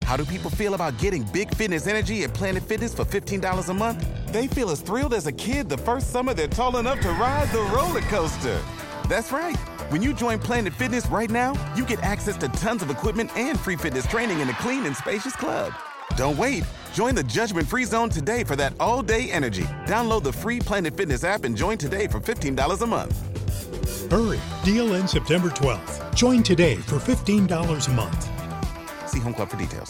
How do people feel about getting big fitness energy at Planet Fitness for $15 a month? They feel as thrilled as a kid the first summer they're tall enough to ride the roller coaster. That's right. When you join Planet Fitness right now, you get access to tons of equipment and free fitness training in a clean and spacious club. Don't wait. Join the judgment-free zone today for that all-day energy. Download the free Planet Fitness app and join today for $15 a month. Hurry. Deal ends September 12th. Join today for $15 a month. See Home Club for details.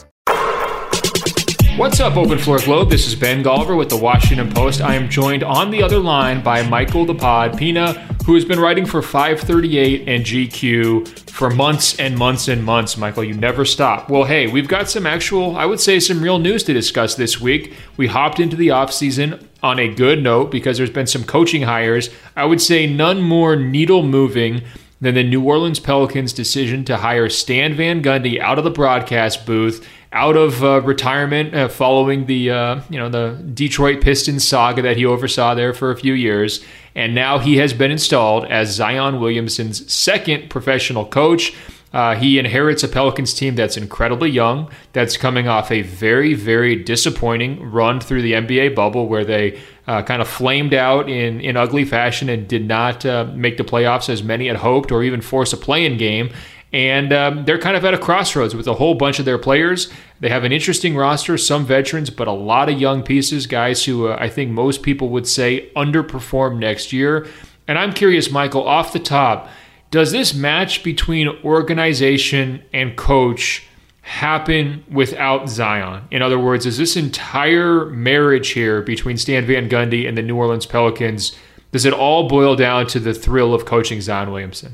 What's up, Open Floor Globe? This is Ben Golliver with the Washington Post. I am joined on the other line by Michael the Pod Pina, who has been writing for 538 and GQ for months and months and months. Michael, you never stop. Well, hey, we've got some actual, I would say, some real news to discuss this week. We hopped into the offseason on a good note because there's been some coaching hires. I would say none more needle-moving than the New Orleans Pelicans' decision to hire Stan Van Gundy out of the broadcast booth, out of retirement following the Detroit Pistons saga that he oversaw there for a few years, and now he has been installed as Zion Williamson's second professional coach. He inherits a Pelicans team that's incredibly young, that's coming off a very, very disappointing run through the NBA bubble where they kind of flamed out in ugly fashion and did not make the playoffs as many had hoped or even force a play-in game. And they're kind of at a crossroads with a whole bunch of their players. They have an interesting roster, some veterans, but a lot of young pieces, guys who I think most people would say underperform next year. And I'm curious, Michael, off the top, does this match between organization and coach happen without Zion? In other words, is this entire marriage here between Stan Van Gundy and the New Orleans Pelicans, does it all boil down to the thrill of coaching Zion Williamson?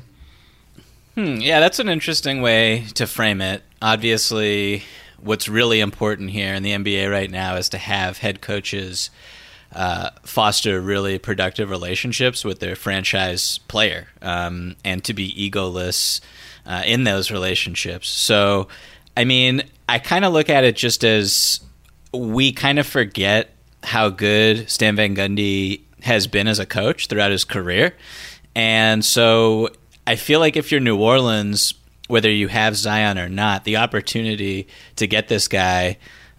Yeah, that's an interesting way to frame it. Obviously, what's really important here in the NBA right now is to have head coaches foster really productive relationships with their franchise player and to be egoless in those relationships. So, I mean, I kind of look at it just as we kind of forget how good Stan Van Gundy has been as a coach throughout his career. And so I feel like if you're New Orleans, whether you have Zion or not, the opportunity to get this guy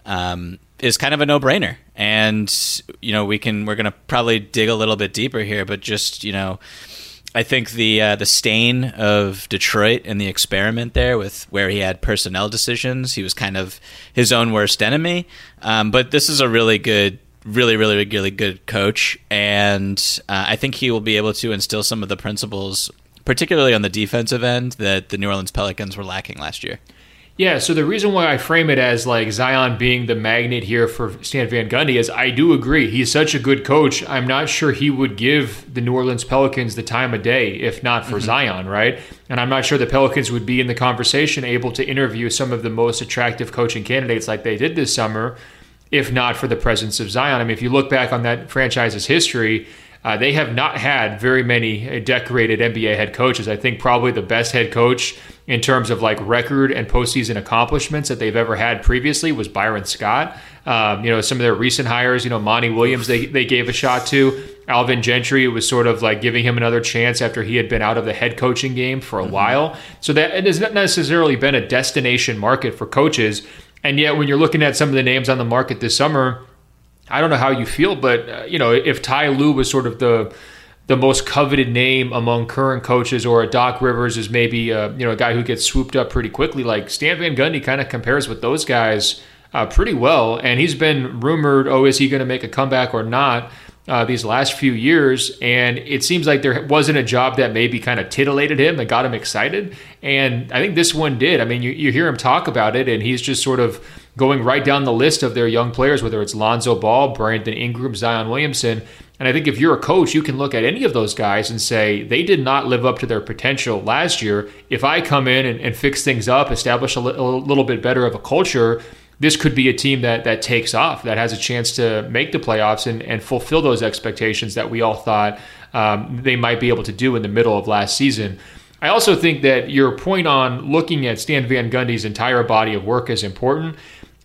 is kind of a no-brainer. And, you know, we're going to probably dig a little bit deeper here, but just, you know, I think the stain of Detroit and the experiment there with where he had personnel decisions, he was kind of his own worst enemy. But this is a really good, really good coach. And I think he will be able to instill some of the principles, particularly on the defensive end, that the New Orleans Pelicans were lacking last year. Yeah, so the reason why I frame it as like Zion being the magnet here for Stan Van Gundy is I do agree. He's such a good coach. I'm not sure he would give the New Orleans Pelicans the time of day if not for Zion, right? And I'm not sure the Pelicans would be in the conversation able to interview some of the most attractive coaching candidates like they did this summer if not for the presence of Zion. I mean, if you look back on that franchise's history, they have not had very many decorated NBA head coaches. I think probably the best head coach in terms of like record and postseason accomplishments that they've ever had previously was Byron Scott. Some of their recent hires, Monty Williams, they gave a shot to. Alvin Gentry, it was sort of like giving him another chance after he had been out of the head coaching game for a while. So that it has not necessarily been a destination market for coaches. And yet when you're looking at some of the names on the market this summer, I don't know how you feel, but if Ty Lue was sort of the most coveted name among current coaches, or a Doc Rivers is maybe a guy who gets swooped up pretty quickly, like Stan Van Gundy kind of compares with those guys pretty well, and he's been rumored, is he going to make a comeback or not these last few years, and it seems like there wasn't a job that maybe kind of titillated him, that got him excited, and I think this one did. I mean, you hear him talk about it, and he's just sort of going right down the list of their young players, whether it's Lonzo Ball, Brandon Ingram, Zion Williamson. And I think if you're a coach, you can look at any of those guys and say, they did not live up to their potential last year. If I come in and fix things up, establish a little bit better of a culture, this could be a team that takes off, that has a chance to make the playoffs and fulfill those expectations that we all thought they might be able to do in the middle of last season. I also think that your point on looking at Stan Van Gundy's entire body of work is important.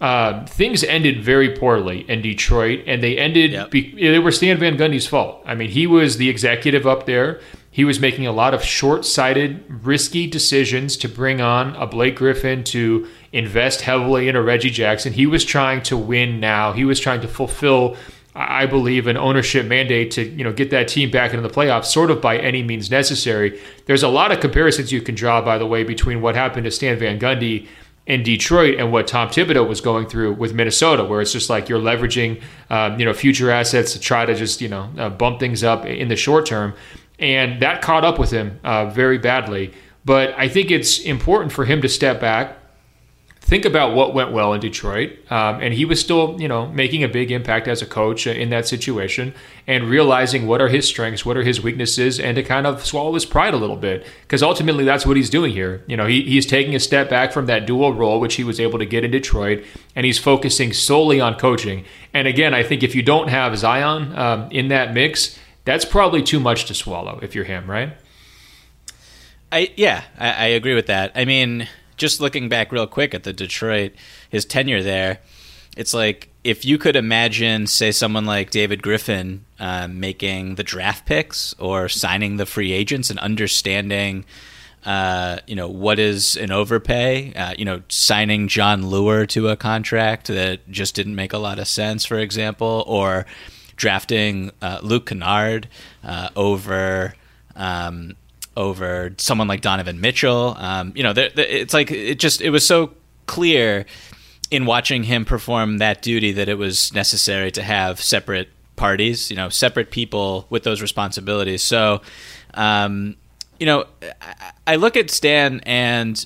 Things ended very poorly in Detroit, and they ended. They were Stan Van Gundy's fault. I mean, he was the executive up there. He was making a lot of short-sighted, risky decisions to bring on a Blake Griffin to invest heavily into Reggie Jackson. He was trying to win now. He was trying to fulfill, I believe, an ownership mandate to, get that team back into the playoffs sort of by any means necessary. There's a lot of comparisons you can draw, by the way, between what happened to Stan Van Gundy in Detroit and what Tom Thibodeau was going through with Minnesota, where it's just like you're leveraging, future assets to try to just, bump things up in the short term. And that caught up with him very badly. But I think it's important for him to step back, think about what went well in Detroit, and he was still, making a big impact as a coach in that situation, and realizing what are his strengths, what are his weaknesses, and to kind of swallow his pride a little bit, because ultimately that's what he's doing here. He's taking a step back from that dual role, which he was able to get in Detroit, and he's focusing solely on coaching. And again, I think if you don't have Zion in that mix, that's probably too much to swallow if you're him, right? I agree with that. I mean, just looking back real quick at the Detroit, his tenure there, it's like if you could imagine, say, someone like David Griffin making the draft picks or signing the free agents and understanding, what is an overpay, signing John Lure to a contract that just didn't make a lot of sense, for example, or drafting Luke Kennard over someone like Donovan Mitchell. It's like it was so clear in watching him perform that duty that it was necessary to have separate parties, separate people with those responsibilities. So, I look at Stan, and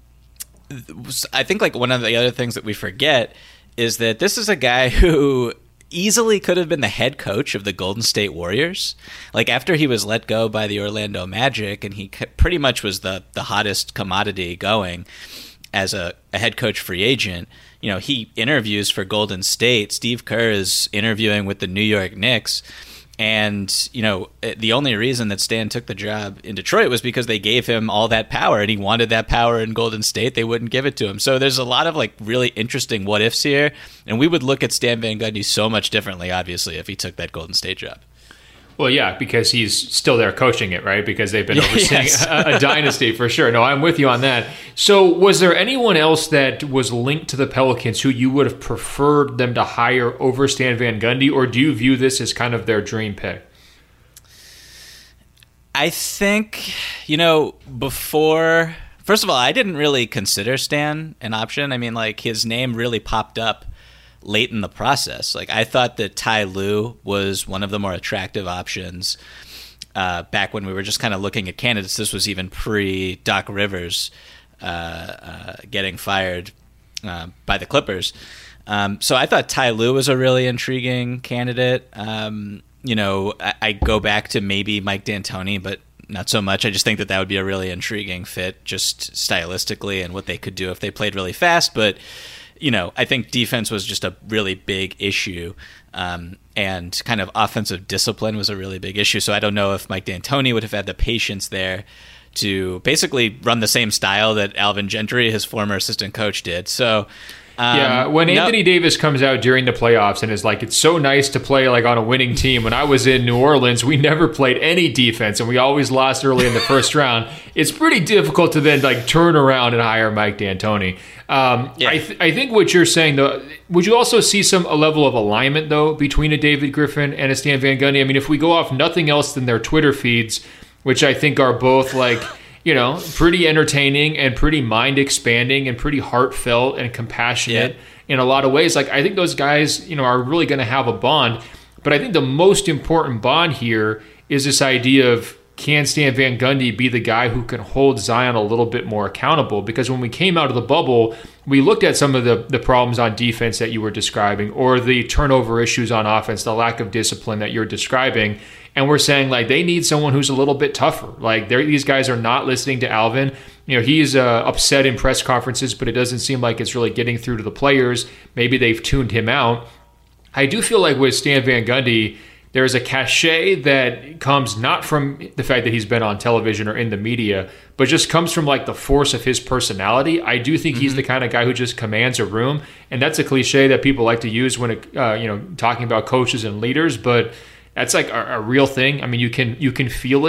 I think like one of the other things that we forget is that this is a guy who easily could have been the head coach of the Golden State Warriors. Like after he was let go by the Orlando Magic, and he pretty much was the hottest commodity going as a head coach free agent, he interviews for Golden State. Steve Kerr is interviewing with the New York Knicks. And, the only reason that Stan took the job in Detroit was because they gave him all that power, and he wanted that power in Golden State. They wouldn't give it to him. So there's a lot of like really interesting what ifs here. And we would look at Stan Van Gundy so much differently, obviously, if he took that Golden State job. Well, yeah, because he's still there coaching it, right? Because they've been overseeing a dynasty for sure. No, I'm with you on that. So was there anyone else that was linked to the Pelicans who you would have preferred them to hire over Stan Van Gundy, or do you view this as kind of their dream pick? I think, before... First of all, I didn't really consider Stan an option. I mean, like, his name really popped up late in the process. Like, I thought that Ty Lue was one of the more attractive options back when we were just kind of looking at candidates. This was even pre-Doc Rivers getting fired by the Clippers. So I thought Ty Lue was a really intriguing candidate. I go back to maybe Mike D'Antoni, but not so much. I just think that would be a really intriguing fit just stylistically and what they could do if they played really fast. But I think defense was just a really big issue, and kind of offensive discipline was a really big issue. So I don't know if Mike D'Antoni would have had the patience there to basically run the same style that Alvin Gentry, his former assistant coach, did. So when Anthony Davis comes out during the playoffs and is like, it's so nice to play like on a winning team. When I was in New Orleans, we never played any defense and we always lost early in the first round. It's pretty difficult to then like turn around and hire Mike D'Antoni. I think what you're saying, though, would you also see a level of alignment, though, between a David Griffin and a Stan Van Gundy? I mean, if we go off nothing else than their Twitter feeds, which I think are both like, pretty entertaining and pretty mind-expanding and pretty heartfelt and compassionate in a lot of ways. Like, I think those guys, are really going to have a bond. But I think the most important bond here is this idea of, can Stan Van Gundy be the guy who can hold Zion a little bit more accountable? Because when we came out of the bubble, we looked at some of the problems on defense that you were describing, or the turnover issues on offense, the lack of discipline that you're describing. And we're saying, like, they need someone who's a little bit tougher. Like, these guys are not listening to Alvin. He's upset in press conferences, but it doesn't seem like it's really getting through to the players. Maybe they've tuned him out. I do feel like with Stan Van Gundy, there's a cachet that comes not from the fact that he's been on television or in the media, but just comes from like the force of his personality. I do think he's the kind of guy who just commands a room, and that's a cliche that people like to use when talking about coaches and leaders. But that's like a real thing. I mean, you can feel it.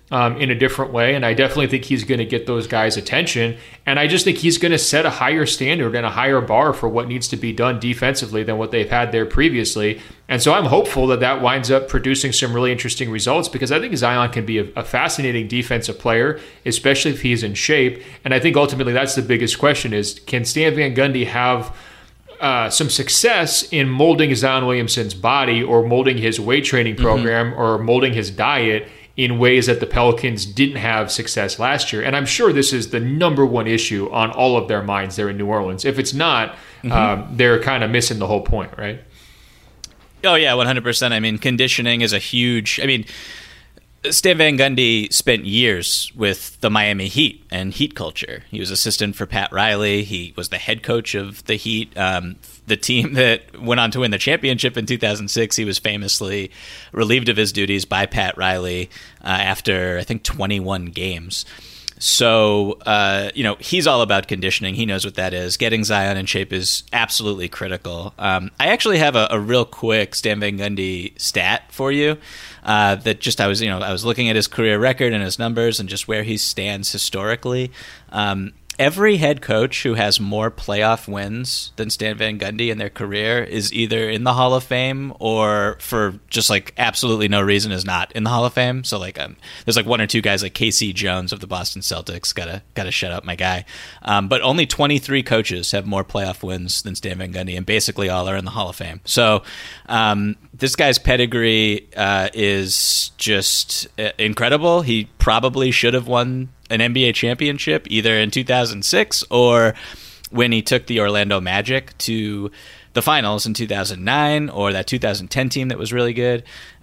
in a different way. And I definitely think he's going to get those guys attention. And I just think he's going to set a higher standard and a higher bar for what needs to be done defensively than what they've had there previously. And so I'm hopeful that that winds up producing some really interesting results, because I think Zion can be a fascinating defensive player, especially if he's in shape. And I think ultimately that's the biggest question is, can Stan Van Gundy have some success in molding Zion Williamson's body, or molding his weight training program, or molding his diet in ways that the Pelicans didn't have success last year? And I'm sure this is the number one issue on all of their minds there in New Orleans. If it's not, they're kind of missing the whole point, right? Oh, yeah, 100%. I mean, conditioning is a huge... I mean, Stan Van Gundy spent years with the Miami Heat and Heat culture. He was assistant for Pat Riley. He was the head coach of the Heat, the team that went on to win the championship in 2006. He was famously relieved of his duties by Pat Riley after, I think, 21 games. So, he's all about conditioning. He knows what that is. Getting Zion in shape is absolutely critical. I actually have a real quick Stan Van Gundy stat for you. That just I was looking at his career record and his numbers and just where he stands historically. Every head coach who has more playoff wins than Stan Van Gundy in their career is either in the Hall of Fame, or for just like absolutely no reason is not in the Hall of Fame. So like there's like one or two guys like K.C. Jones of the Boston Celtics. Gotta shut up my guy. But only 23 coaches have more playoff wins than Stan Van Gundy, and basically all are in the Hall of Fame. So this guy's pedigree is just incredible. He probably should have won an NBA championship either in 2006 or when he took the Orlando Magic to the finals in 2009, or that 2010 team that was really good.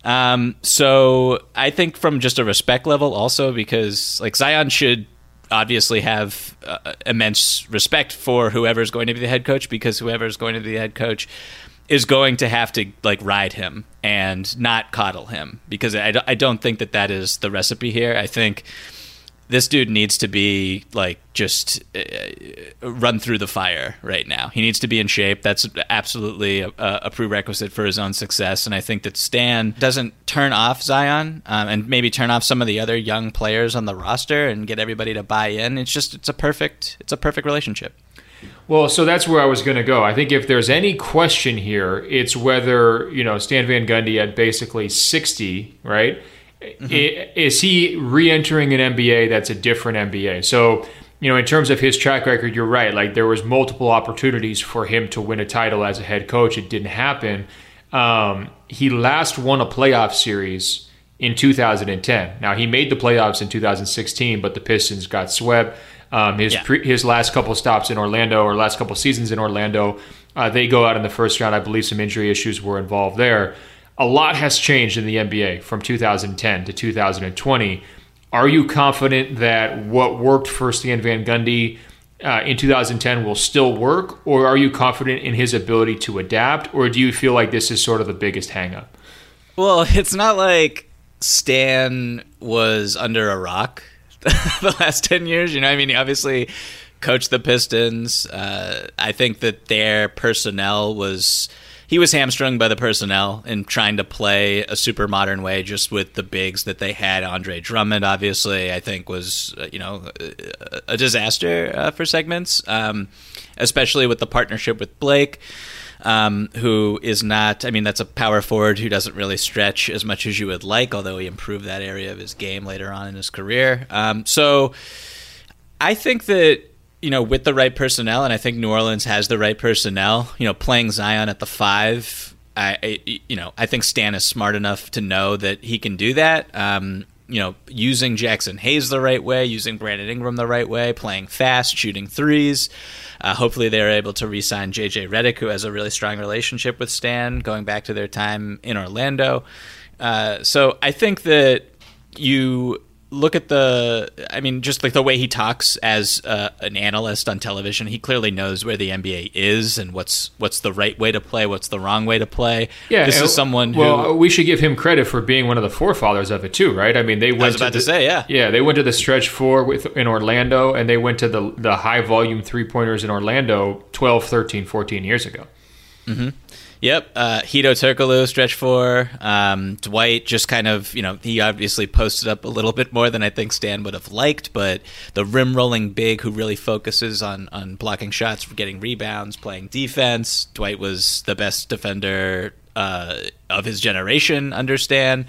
So I think from just a respect level also, because like Zion should obviously have immense respect for whoever's going to be the head coach, because whoever's going to be the head coach is going to have to like ride him and not coddle him, because I don't think that is the recipe here. I think this dude needs to be like just run through the fire right now. He needs to be in shape. That's absolutely a prerequisite for his own success. And I think that Stan doesn't turn off Zion and maybe turn off some of the other young players on the roster and get everybody to buy in. It's a perfect relationship. Well, so that's where I was going to go. I think if there's any question here, it's whether, Stan Van Gundy at basically 60, right? Is he re-entering an NBA that's a different NBA? So, in terms of his track record, you're right. Like, there was multiple opportunities for him to win a title as a head coach. It didn't happen. He last won a playoff series in 2010. Now, he made the playoffs in 2016, but the Pistons got swept. His last couple stops in Orlando, or last couple seasons in Orlando, they go out in the first round. I believe some injury issues were involved there. A lot has changed in the NBA from 2010 to 2020. Are you confident that what worked for Stan Van Gundy in 2010 will still work, or are you confident in his ability to adapt, or do you feel like this is sort of the biggest hang-up? Well, it's not like Stan was under a rock the last 10 years. He obviously coached the Pistons. I think that their personnel he was hamstrung by the personnel in trying to play a super modern way just with the bigs that they had. Andre Drummond, obviously, I think was, a disaster for segments, especially with the partnership with Blake, who is not, that's a power forward who doesn't really stretch as much as you would like, although he improved that area of his game later on in his career. So I think that, with the right personnel, and I think New Orleans has the right personnel, playing Zion at the 5, I think Stan is smart enough to know that he can do that. Using Jackson Hayes the right way, using Brandon Ingram the right way, playing fast, shooting threes. Hopefully they're able to re-sign J.J. Redick, who has a really strong relationship with Stan, going back to their time in Orlando. So I think that you look at just like the way he talks as an analyst on television. He clearly knows where the NBA is and what's the right way to play, what's the wrong way to play. Yeah, this is someone who... Well, we should give him credit for being one of the forefathers of it too, right? They went Yeah, they went to the stretch 4 in Orlando, and they went to the high volume three-pointers in Orlando 12, 13, 14 years ago. Yep. Hito Turkoglu, stretch 4. Dwight just kind of, he obviously posted up a little bit more than I think Stan would have liked, but the rim rolling big who really focuses on blocking shots, getting rebounds, playing defense. Dwight was the best defender of his generation under Stan.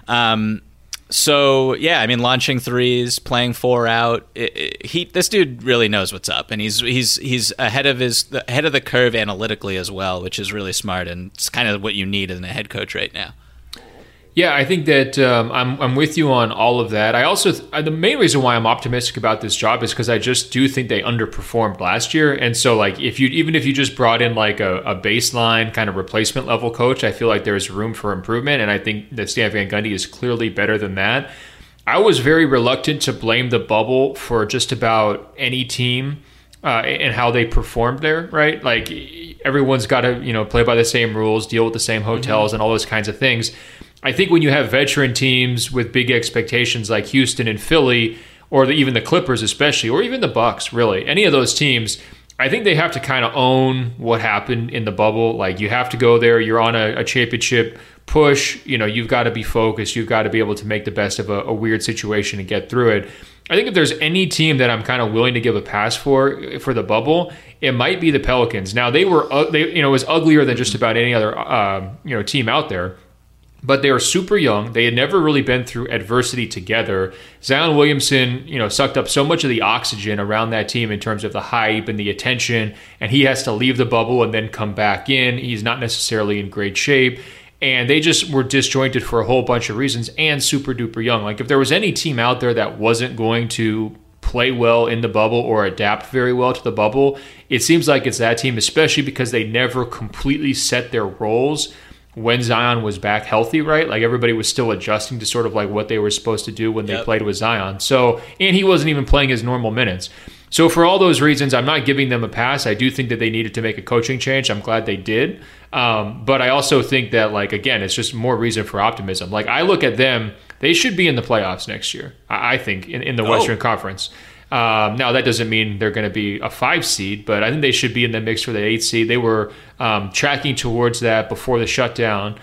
So yeah, I mean, launching threes, playing 4 out. This dude really knows what's up, and he's ahead of the curve analytically as well, which is really smart, and it's kind of what you need in a head coach right now. Yeah, I think that I'm with you on all of that. I also the main reason why I'm optimistic about this job is because I just do think they underperformed last year, and so like if you just brought in like a baseline kind of replacement level coach, I feel like there's room for improvement, and I think that Stan Van Gundy is clearly better than that. I was very reluctant to blame the bubble for just about any team and how they performed there, right? Like everyone's got to play by the same rules, deal with the same hotels, and all those kinds of things. I think when you have veteran teams with big expectations like Houston and Philly, or even the Clippers especially, or even the Bucks, really, any of those teams, I think they have to kind of own what happened in the bubble. Like you have to go there. You're on a championship push. You've got to be focused. You've got to be able to make the best of a weird situation and get through it. I think if there's any team that I'm kind of willing to give a pass for the bubble, it might be the Pelicans. Now it was uglier than just about any other team out there. But they were super young. They had never really been through adversity together. Zion Williamson, sucked up so much of the oxygen around that team in terms of the hype and the attention, and he has to leave the bubble and then come back in. He's not necessarily in great shape. And they just were disjointed for a whole bunch of reasons and super duper young. Like if there was any team out there that wasn't going to play well in the bubble or adapt very well to the bubble, it seems like it's that team, especially because they never completely set their roles when Zion was back healthy, right? Like everybody was still adjusting to sort of like what they were supposed to do when they played with Zion. So, and he wasn't even playing his normal minutes. So for all those reasons, I'm not giving them a pass. I do think that they needed to make a coaching change. I'm glad they did. But I also think that, like, again, it's just more reason for optimism. Like I look at them, they should be in the playoffs next year, I think, in the Western Conference. Now, that doesn't mean they're going to be a 5 seed, but I think they should be in the mix for the 8 seed. They were tracking towards that before the shutdown.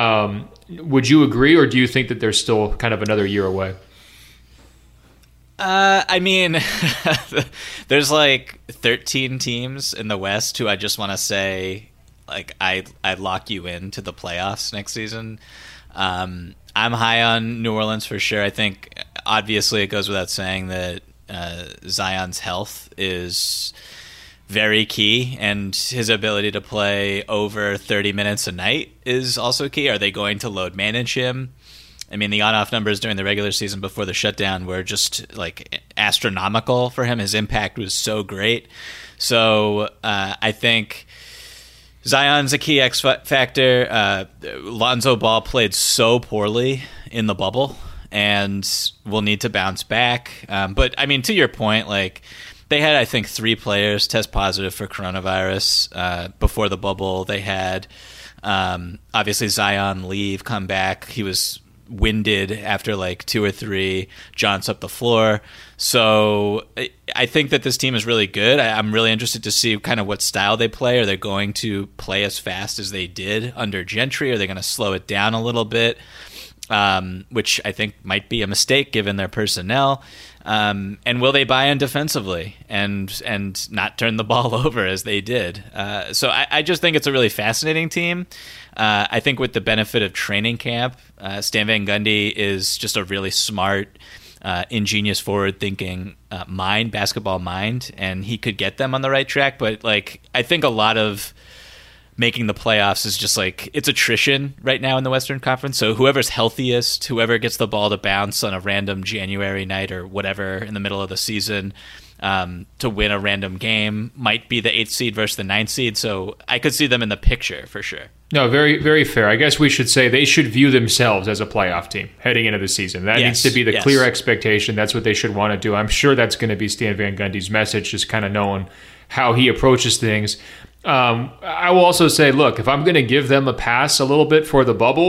Would you agree, or do you think that they're still kind of another year away? I mean, there's like 13 teams in the West who I just want to say, like, I'd lock you into the playoffs next season. I'm high on New Orleans for sure. I think, obviously, it goes without saying that Zion's health is very key, and his ability to play over 30 minutes a night is also key. Are they going to load manage him? I mean, the on-off numbers during the regular season before the shutdown were just like astronomical for him. His impact was so great. So I think Zion's a key X factor. Lonzo Ball played so poorly in the bubble and will need to bounce back. But I mean, to your point, like they had, I think, 3 players test positive for coronavirus before the bubble. They had obviously Zion leave, come back. He was winded after like 2 or 3 jaunts up the floor. So I think that this team is really good. I'm really interested to see kind of what style they play. Are they going to play as fast as they did under Gentry? Are they going to slow it down a little bit? Which I think might be a mistake given their personnel. And will they buy in defensively and not turn the ball over as they did? So I just think it's a really fascinating team. I think with the benefit of training camp, Stan Van Gundy is just a really smart, ingenious, forward-thinking basketball mind, and he could get them on the right track. But like, I think a lot of making the playoffs is just like, it's attrition right now in the Western Conference. So whoever's healthiest, whoever gets the ball to bounce on a random January night or whatever in the middle of the season to win a random game might be the 8th seed versus the 9th seed. So I could see them in the picture for sure. No, very, very fair. I guess we should say they should view themselves as a playoff team heading into the season. That needs to be the clear expectation. That's what they should want to do. I'm sure that's going to be Stan Van Gundy's message, just kind of knowing how he approaches things. I will also say, look, if I'm going to give them a pass a little bit for the bubble,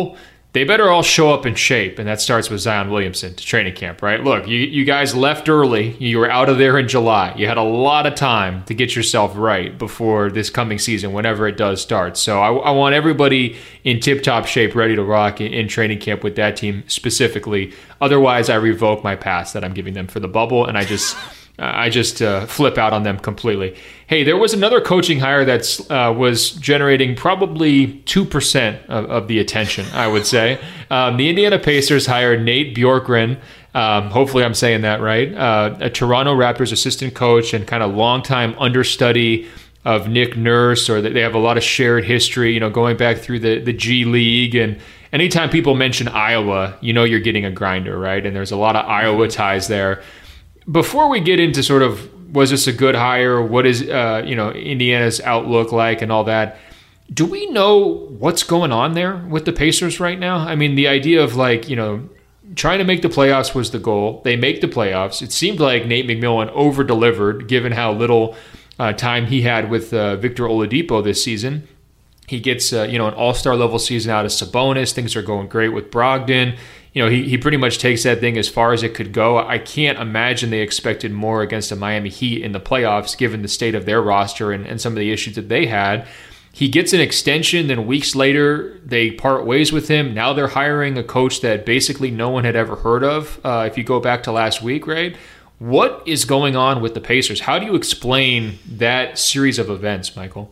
they better all show up in shape, and that starts with Zion Williamson to training camp, right? Look, you guys left early. You were out of there in July. You had a lot of time to get yourself right before this coming season, whenever it does start. So I want everybody in tip-top shape, ready to rock in training camp with that team specifically. Otherwise, I revoke my pass that I'm giving them for the bubble, and I just flip out on them completely. Hey, there was another coaching hire that was generating probably 2% of the attention, I would say. The Indiana Pacers hired Nate Bjorkgren. Hopefully I'm saying that right. A Toronto Raptors assistant coach and kind of longtime understudy of Nick Nurse, or they have a lot of shared history, going back through the G League. And anytime people mention Iowa, you're getting a grinder, right? And there's a lot of Iowa ties there. Before we get into sort of, was this a good hire? What is, Indiana's outlook like and all that? Do we know what's going on there with the Pacers right now? I mean, the idea of trying to make the playoffs was the goal. They make the playoffs. It seemed like Nate McMillan over-delivered given how little time he had with Victor Oladipo this season. He gets, an all-star level season out of Sabonis. Things are going great with Brogdon. He pretty much takes that thing as far as it could go. I can't imagine they expected more against the Miami Heat in the playoffs, given the state of their roster and some of the issues that they had. He gets an extension, then weeks later, they part ways with him. Now they're hiring a coach that basically no one had ever heard of, if you go back to last week, right? What is going on with the Pacers? How do you explain that series of events, Michael?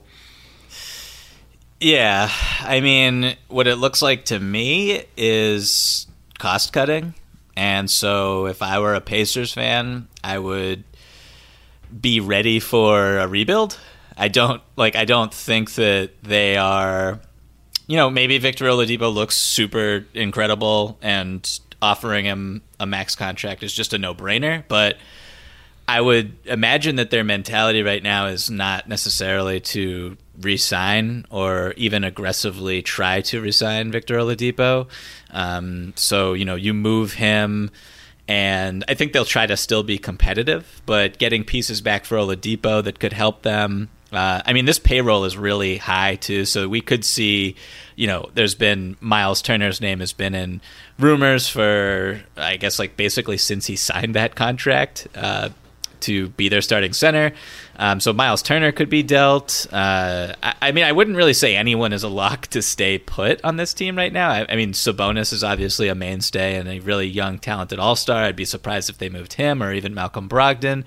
Yeah, I mean, what it looks like to me is cost cutting. And so if I were a Pacers fan, I would be ready for a rebuild. I don't think that they are, maybe Victor Oladipo looks super incredible and offering him a max contract is just a no-brainer, but I would imagine that their mentality right now is not necessarily to re-sign or even aggressively try to re-sign Victor Oladipo. So, you move him, and I think they'll try to still be competitive, but getting pieces back for Oladipo that could help them. This payroll is really high, too, so we could see, there's been Miles Turner's name has been in rumors for, I guess, basically since he signed that contract to be their starting center. So Miles Turner could be dealt. I wouldn't really say anyone is a lock to stay put on this team right now. Sabonis is obviously a mainstay and a really young, talented all-star. I'd be surprised if they moved him or even Malcolm Brogdon.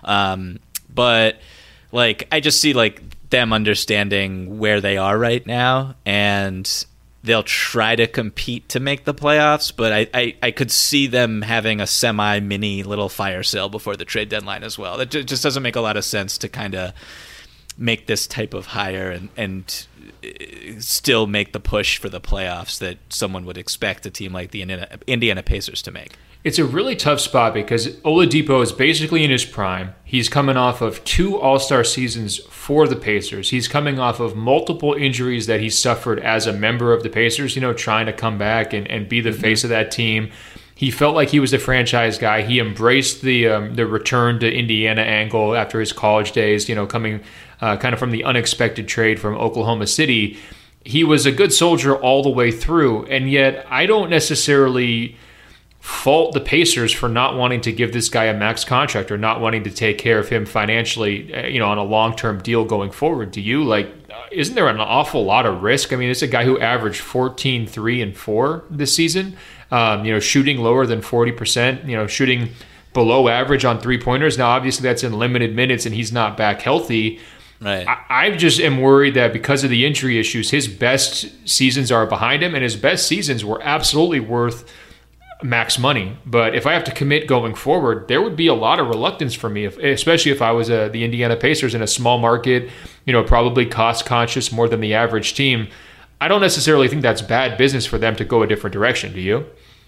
But I just see them understanding where they are right now, and they'll try to compete to make the playoffs, but I could see them having a semi-mini little fire sale before the trade deadline as well. It just doesn't make a lot of sense to kind of make this type of hire and still make the push for the playoffs that someone would expect a team like the Indiana Pacers to make. It's a really tough spot because Oladipo is basically in his prime. He's coming off of 2 All-Star seasons for the Pacers. He's coming off of multiple injuries that he suffered as a member of the Pacers, trying to come back and be the face of that team. He felt like he was the franchise guy. He embraced the return to Indiana angle after his college days, coming kind of from the unexpected trade from Oklahoma City. He was a good soldier all the way through, and yet I don't necessarily fault the Pacers for not wanting to give this guy a max contract or not wanting to take care of him financially, on a long-term deal going forward. Do you? Isn't there an awful lot of risk? It's a guy who averaged 14, 3, and 4 this season, shooting lower than 40%, shooting below average on three-pointers. Now, obviously, that's in limited minutes, and he's not back healthy. Right. I just am worried that because of the injury issues, his best seasons are behind him, and his best seasons were absolutely worth max money. But if I have to commit going forward, there would be a lot of reluctance for me, especially if I was the Indiana Pacers in a small market, probably cost conscious more than the average team. I don't necessarily think that's bad business for them to go a different direction. Do you?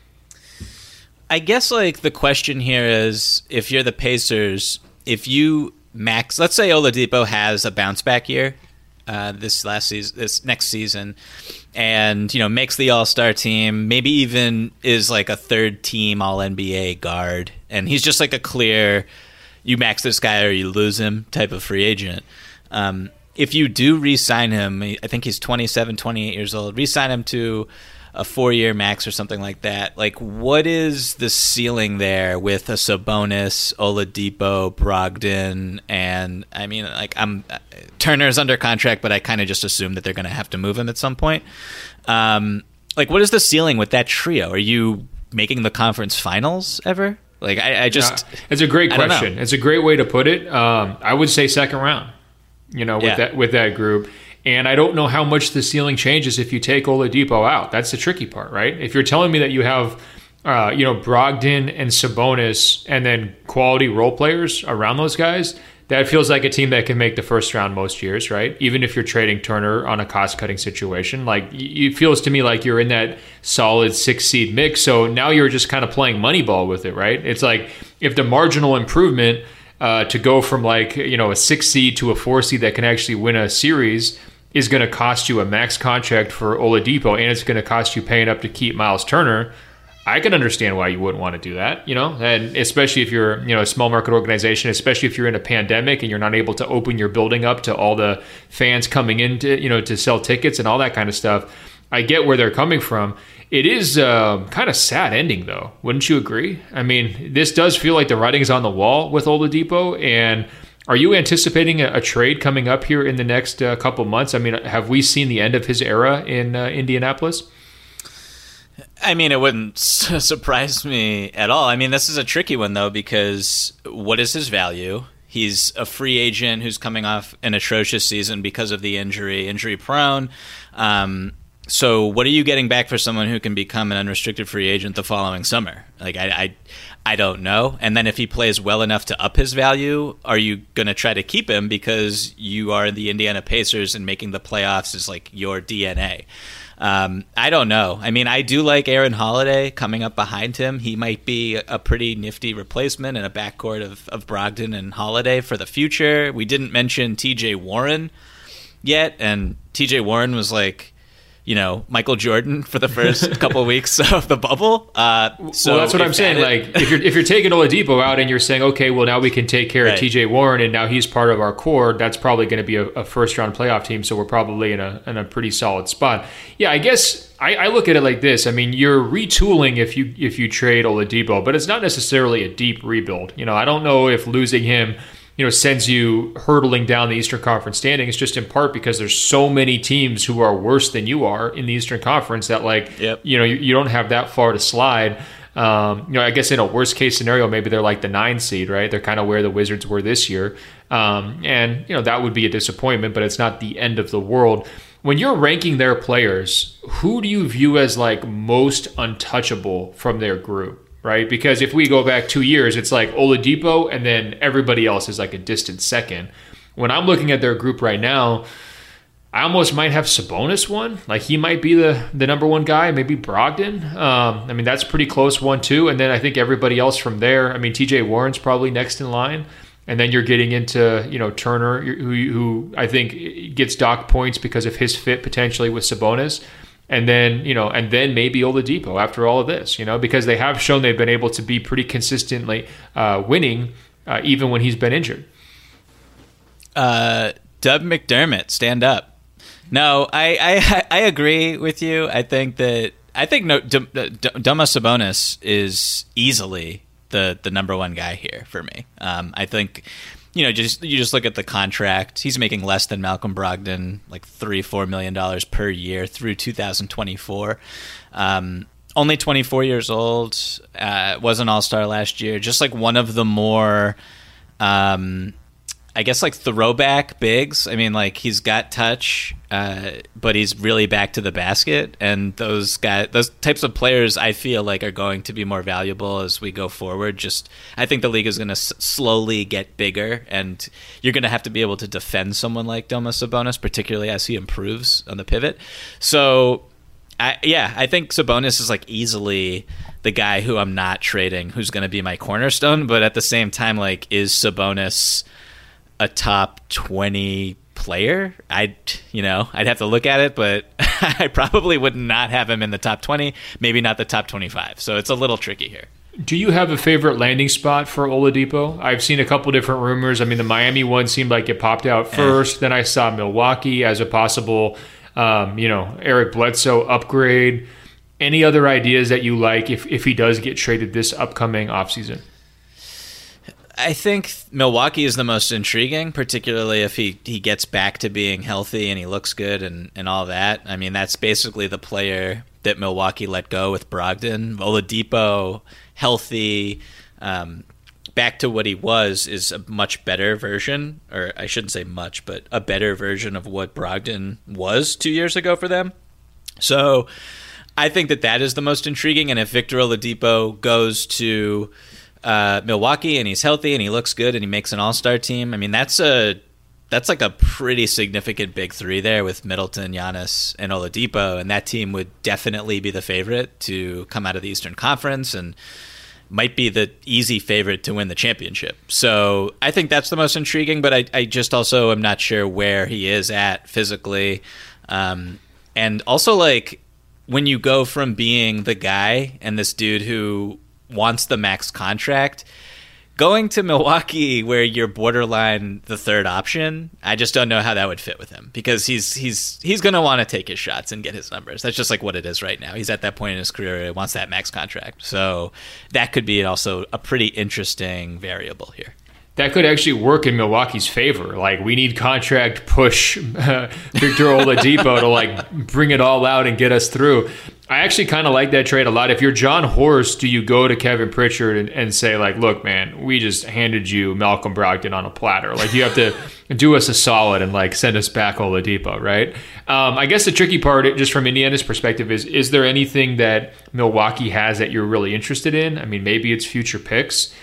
I guess the question here is, if you're the Pacers, if you max, let's say Oladipo has a bounce back year this next season, and makes the All-Star team, maybe even is a third team All-NBA guard, and he's just a clear you max this guy or you lose him type of free agent. If you do re-sign him, I think he's 27, 28 years old, re-sign him to a 4-year max or something like that. Like, what is the ceiling there with a Sabonis, Oladipo, Brogdon, and I mean, like, Turner's under contract, but I kind of just assume that they're going to have to move him at some point. Like, what is the ceiling with that trio? Are you making the conference finals ever? Like, I just... It's a great question. It's a great way to put it. I would say second round, with that group. And I don't know how much the ceiling changes if you take Oladipo out. That's the tricky part, right? If you're telling me that you have, Brogdon and Sabonis and then quality role players around those guys, that feels like a team that can make the first round most years, right? Even if you're trading Turner on a cost-cutting situation. Like, it feels to me like you're in that solid 6 seed mix. So now you're just kind of playing Moneyball with it, right? It's like if the marginal improvement to go from a 6 seed to a 4 seed that can actually win a series is going to cost you a max contract for Oladipo, and it's going to cost you paying up to keep Miles Turner, I can understand why you wouldn't want to do that, and especially if you're, a small market organization, especially if you're in a pandemic and you're not able to open your building up to all the fans coming in to, to sell tickets and all that kind of stuff. I get where they're coming from. It is kind of sad ending, though. Wouldn't you agree? I mean, this does feel like the writing's on the wall with Oladipo, and are you anticipating a trade coming up here in the next couple months? I mean, have we seen the end of his era in Indianapolis? I mean, it wouldn't surprise me at all. I mean, this is a tricky one, though, because what is his value? He's a free agent who's coming off an atrocious season because of the injury prone. So what are you getting back for someone who can become an unrestricted free agent the following summer? Like, I don't know. And then if he plays well enough to up his value, are you going to try to keep him because you are the Indiana Pacers and making the playoffs is like your DNA? I don't know. I mean, I do like Aaron Holiday coming up behind him. He might be a pretty nifty replacement in a backcourt of Brogdon and Holiday for the future. We didn't mention TJ Warren yet, and TJ Warren was like, Michael Jordan for the first couple of weeks of the bubble. So that's what I'm saying. Like, if you're taking Oladipo out and you're saying, okay, well, now we can take care of TJ Warren and now he's part of our core, that's probably going to be a first round playoff team. So we're probably in a pretty solid spot. Yeah, I guess I look at it like this. I mean, you're retooling if you trade Oladipo, but it's not necessarily a deep rebuild. I don't know if losing him sends you hurtling down the Eastern Conference standings, just in part because there's so many teams who are worse than you are in the Eastern Conference that you don't have that far to slide. I guess in a worst case scenario, maybe they're like the 9 seed, right? They're kind of where the Wizards were this year. And that would be a disappointment, but it's not the end of the world. When you're ranking their players, who do you view as like most untouchable from their group? Right? Because if we go back 2 years, it's like Oladipo and then everybody else is like a distant second. When I'm looking at their group right now, I almost might have Sabonis one. Like, he might be the number one guy, maybe Brogdon. I mean, that's pretty close 1-2. And then I think everybody else from there, I mean, TJ Warren's probably next in line. And then you're getting into, Turner, who I think gets docked points because of his fit potentially with Sabonis. And then, maybe Oladipo after all of this, because they have shown they've been able to be pretty consistently winning even when he's been injured. Dub McDermott, stand up. No, I agree with you. I think Domas Sabonis is easily the number one guy here for me. I think you just look at the contract. He's making less than Malcolm Brogdon, like $3-4 million per year through 2024. Only 24 years old. Was an All-Star last year. Just like one of the more, I guess, like throwback bigs. I mean, like, he's got touch, but he's really back to the basket. And those types of players, I feel like, are going to be more valuable as we go forward. I think the league is going to slowly get bigger, and you're going to have to be able to defend someone like Domas Sabonis, particularly as he improves on the pivot. So, I think Sabonis is like easily the guy who I'm not trading, who's going to be my cornerstone. But at the same time, like, is Sabonis a top 20 player? I'd have to look at it, but I probably would not have him in the top 20, maybe not the top 25. So it's a little tricky here. Do you have a favorite landing spot for Oladipo? I've seen a couple different rumors. I mean, the Miami one seemed like it popped out first. Then I saw Milwaukee as a possible, Eric Bledsoe upgrade. Any other ideas that you like if he does get traded this upcoming offseason? I think Milwaukee is the most intriguing, particularly if he gets back to being healthy and he looks good and all that. I mean, that's basically the player that Milwaukee let go with Brogdon. Oladipo, healthy, back to what he was, is a much better version, or I shouldn't say much, but a better version of what Brogdon was 2 years ago for them. So I think that is the most intriguing, and if Victor Oladipo goes to Milwaukee and he's healthy and he looks good and he makes an all-star team, I mean, that's like a pretty significant big three there with Middleton, Giannis, and Oladipo, and that team would definitely be the favorite to come out of the Eastern Conference and might be the easy favorite to win the championship. So I think that's the most intriguing, but I just also am not sure where he is at physically. And also, like, when you go from being the guy and this dude who wants the max contract, going to Milwaukee where you're borderline the third option, I just don't know how that would fit with him, because he's going to want to take his shots and get his numbers. That's just like what it is right now. He's at that point in his career where he wants that max contract. So that could be also a pretty interesting variable here. That could actually work in Milwaukee's favor. Like, we need contract push Victor Oladipo to like bring it all out and get us through. I actually kind of like that trade a lot. If you're John Horst, do you go to Kevin Pritchard and say, like, look, man, we just handed you Malcolm Brogdon on a platter. Like, you have to do us a solid and like send us back Oladipo, right? I guess the tricky part, just from Indiana's perspective, is there anything that Milwaukee has that you're really interested in? I mean, maybe it's future picks.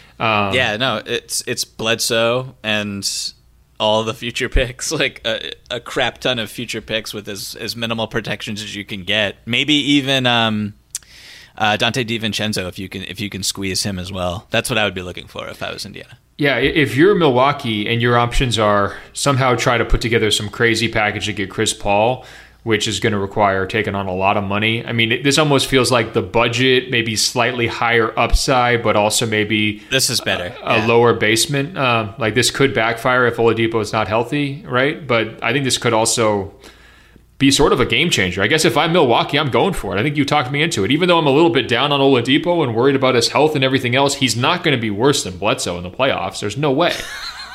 It's Bledsoe and all the future picks, like a crap ton of future picks with as minimal protections as you can get. Maybe even Dante DiVincenzo if you can squeeze him as well. That's what I would be looking for if I was Indiana. Yeah, if you're Milwaukee and your options are somehow try to put together some crazy package to get Chris Paul, which is going to require taking on a lot of money. I mean, this almost feels like the budget, maybe slightly higher upside, but also maybe this is better. A lower basement. Like, this could backfire if Oladipo is not healthy, right? But I think this could also be sort of a game changer. I guess if I'm Milwaukee, I'm going for it. I think you talked me into it. Even though I'm a little bit down on Oladipo and worried about his health and everything else, he's not going to be worse than Bledsoe in the playoffs. There's no way.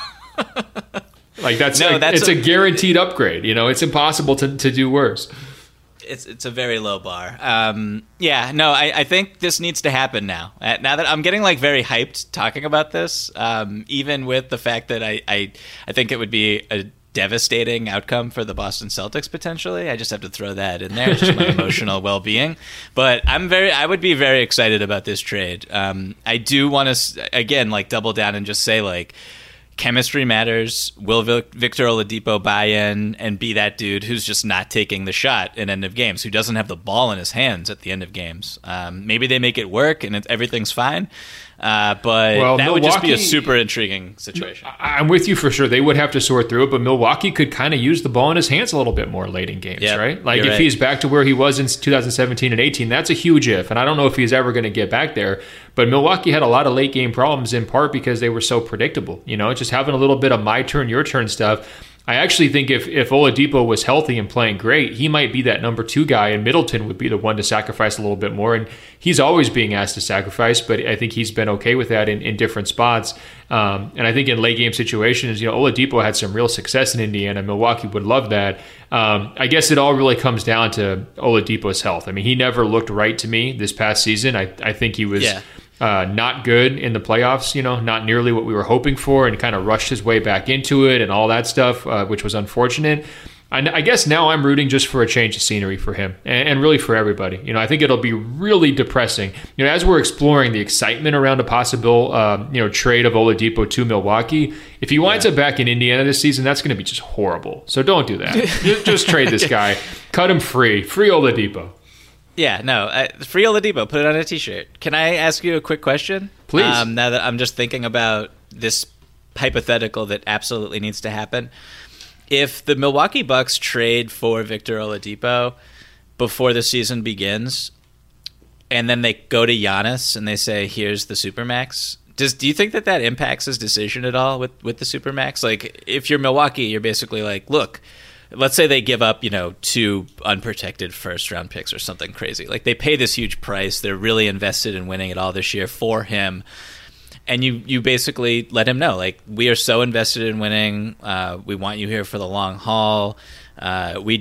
Like, it's a guaranteed upgrade. You know, it's impossible to do worse. It's a very low bar. I think this needs to happen now. Now that I'm getting like very hyped talking about this, even with the fact that I think it would be a devastating outcome for the Boston Celtics potentially. I just have to throw that in there. It's just my emotional well-being. But I would be very excited about this trade. I do want to again like double down and just say, like, chemistry matters. Will Victor Oladipo buy in and be that dude who's just not taking the shot in end of games, who doesn't have the ball in his hands at the end of games? Maybe they make it work and everything's fine. But that Milwaukee would just be a super intriguing situation. I'm with you for sure. They would have to sort through it, but Milwaukee could kind of use the ball in his hands a little bit more late in games, right? Like, if he's back to where he was in 2017 and 18, that's a huge if. And I don't know if he's ever going to get back there. But Milwaukee had a lot of late game problems, in part because they were so predictable. You know, just having a little bit of my turn, your turn stuff. I actually think if Oladipo was healthy and playing great, he might be that number 2 guy, and Middleton would be the one to sacrifice a little bit more. And he's always being asked to sacrifice, but I think he's been okay with that in different spots. And I think in late game situations, you know, Oladipo had some real success in Indiana. Milwaukee would love that. I guess it all really comes down to Oladipo's health. I mean, he never looked right to me this past season. I think he was not good in the playoffs, you know, not nearly what we were hoping for, and kind of rushed his way back into it and all that stuff, which was unfortunate. I guess now I'm rooting just for a change of scenery for him and really for everybody. You know, I think it'll be really depressing. You know, as we're exploring the excitement around a possible, trade of Oladipo to Milwaukee, if he winds up back in Indiana this season, that's going to be just horrible. So don't do that. just trade this guy. Cut him free. Free Oladipo. Yeah, no, free Oladipo. Put it on a T-shirt. Can I ask you a quick question? Please. Now that I'm just thinking about this hypothetical that absolutely needs to happen. If the Milwaukee Bucks trade for Victor Oladipo before the season begins, and then they go to Giannis and they say, here's the Supermax, do you think that impacts his decision at all with the Supermax? Like, if you're Milwaukee, you're basically like, look, let's say they give up, 2 unprotected first-round picks or something crazy. Like, they pay this huge price. They're really invested in winning it all this year for him. And you basically let him know, like, we are so invested in winning. We want you here for the long haul. We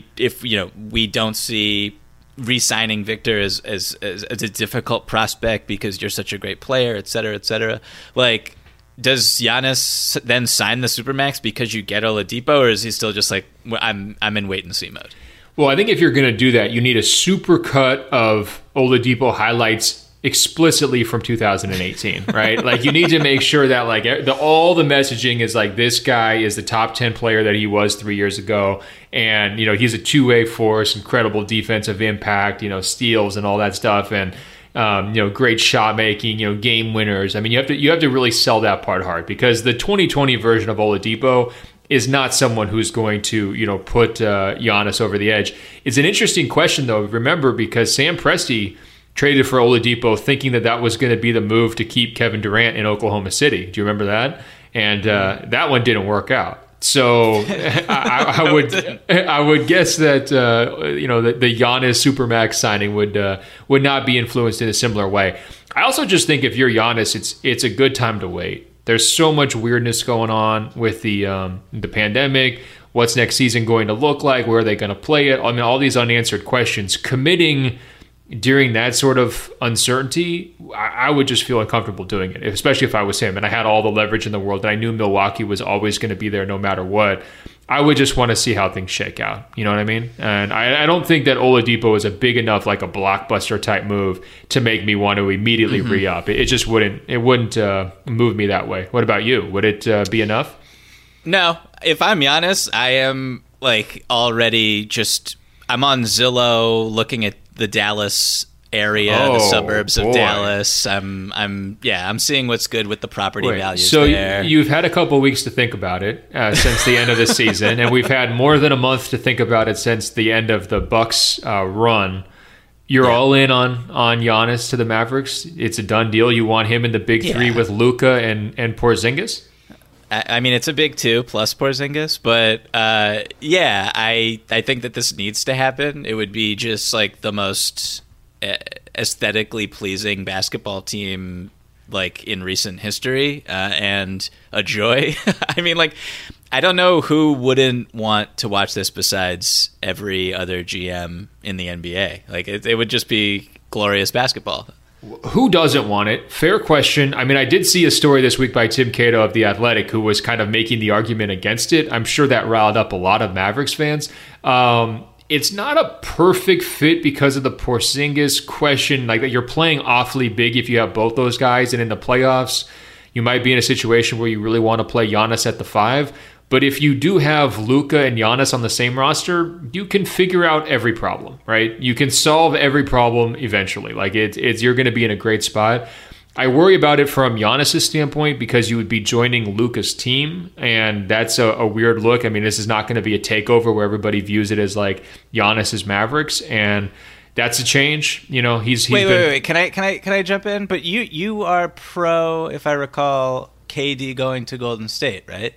don't see re-signing Victor as a difficult prospect because you're such a great player, et cetera, et cetera. Like, does Giannis then sign the Supermax because you get Oladipo, or is he still just like, I'm in wait-and-see mode? Well, I think if you're going to do that, you need a super cut of Oladipo highlights explicitly from 2018, right? Like, you need to make sure that like all the messaging is like, this guy is the top 10 player that he was 3 years ago, and he's a two-way force, incredible defensive impact, steals and all that stuff, and great shot making, game winners. I mean, you have to really sell that part hard, because the 2020 version of Oladipo is not someone who's going to put Giannis over the edge. It's an interesting question though, remember, because Sam Presti traded for Oladipo thinking that was going to be the move to keep Kevin Durant in Oklahoma City. Do you remember that? And that one didn't work out. So I would guess that the Giannis Supermax signing would not be influenced in a similar way. I also just think if you're Giannis, it's a good time to wait. There's so much weirdness going on with the pandemic. What's next season going to look like? Where are they going to play it? I mean, all these unanswered questions. Committing during that sort of uncertainty, I would just feel uncomfortable doing it, especially if I was him and I had all the leverage in the world and I knew Milwaukee was always going to be there no matter what. I would just want to see how things shake out. You know what I mean? And I don't think that Oladipo is a big enough, like a blockbuster type move to make me want to immediately re-up. It just wouldn't move me that way. What about you? Would it be enough? No. If I'm Giannis, I am like already I'm on Zillow looking at the Dallas area, the suburbs of Dallas. I'm seeing what's good with the property values there. So you've had a couple of weeks to think about it since the end of the season, and we've had more than a month to think about it since the end of the Bucks run. You're all in on Giannis to the Mavericks. It's a done deal. You want him in the big three with Luka and Porzingis? I mean, it's a big 2 plus Porzingis, but I think that this needs to happen. It would be just like the most aesthetically pleasing basketball team like in recent history, and a joy. I mean, like, I don't know who wouldn't want to watch this besides every other GM in the NBA. Like, it would just be glorious basketball. Who doesn't want it? Fair question. I mean, I did see a story this week by Tim Cato of The Athletic, who was kind of making the argument against it. I'm sure that riled up a lot of Mavericks fans. It's not a perfect fit because of the Porzingis question. Like, that you're playing awfully big if you have both those guys, and in the playoffs, you might be in a situation where you really want to play Giannis at the 5. But if you do have Luka and Giannis on the same roster, you can figure out every problem, right? You can solve every problem eventually. Like, you're going to be in a great spot. I worry about it from Giannis' standpoint because you would be joining Luka's team, and that's a weird look. I mean, this is not going to be a takeover where everybody views it as like Giannis' Mavericks, and that's a change. Wait. Can I jump in? But you are pro, if I recall, KD going to Golden State, right?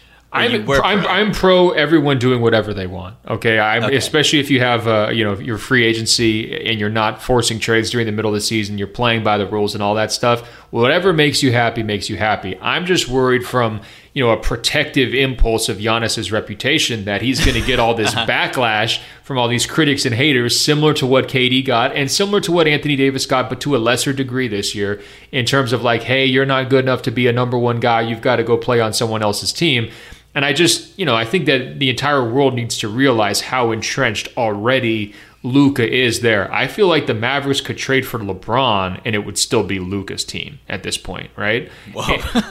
I'm pro everyone doing whatever they want. Okay, especially if you have your free agency and you're not forcing trades during the middle of the season. You're playing by the rules and all that stuff. Whatever makes you happy makes you happy. I'm just worried from a protective impulse of Giannis's reputation that he's going to get all this backlash from all these critics and haters, similar to what KD got and similar to what Anthony Davis got, but to a lesser degree this year, in terms of like, hey, you're not good enough to be a number one guy. You've got to go play on someone else's team. And I just, I think that the entire world needs to realize how entrenched already Luka is there. I feel like the Mavericks could trade for LeBron and it would still be Luka's team at this point, right? Whoa.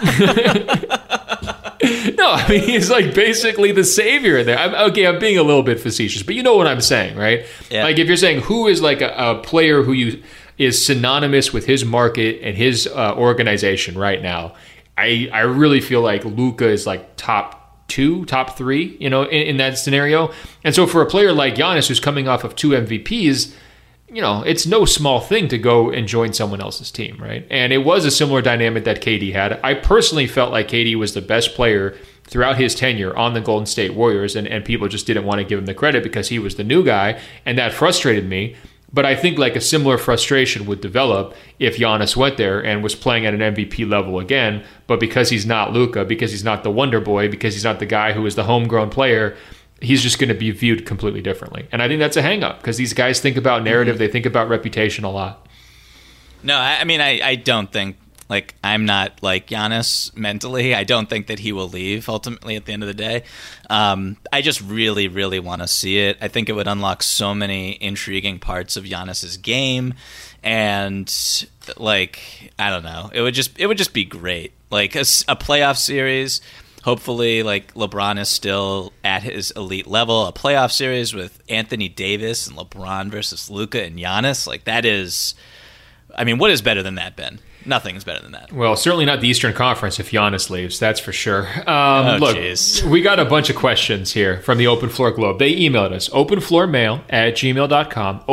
No, I mean, he's like basically the savior there. I'm being a little bit facetious, but you know what I'm saying, right? Yeah. Like, if you're saying who is like a player who is synonymous with his market and his organization right now, I really feel like Luka is like top 2, top 3, in that scenario. And so for a player like Giannis, who's coming off of 2 MVPs, it's no small thing to go and join someone else's team, right? And it was a similar dynamic that KD had. I personally felt like KD was the best player throughout his tenure on the Golden State Warriors, and people just didn't want to give him the credit because he was the new guy, and that frustrated me. But I think like a similar frustration would develop if Giannis went there and was playing at an MVP level again, but because he's not Luka, because he's not the Wonder Boy, because he's not the guy who is the homegrown player, he's just going to be viewed completely differently. And I think that's a hang-up because these guys think about narrative, they think about reputation a lot. No, I mean, I don't think, like, I'm not like Giannis mentally. I don't think that he will leave ultimately at the end of the day. I just really, really want to see it. I think it would unlock so many intriguing parts of Giannis's game. And, like, I don't know. It would just be great. Like, a playoff series, hopefully, like, LeBron is still at his elite level. A playoff series with Anthony Davis and LeBron versus Luka and Giannis. Like, that is... I mean, what is better than that, Ben? Nothing is better than that. Well, certainly not the Eastern Conference if Giannis leaves, that's for sure. Look, geez. We got a bunch of questions here from the Open Floor Globe. They emailed us, openfloormail@gmail.com,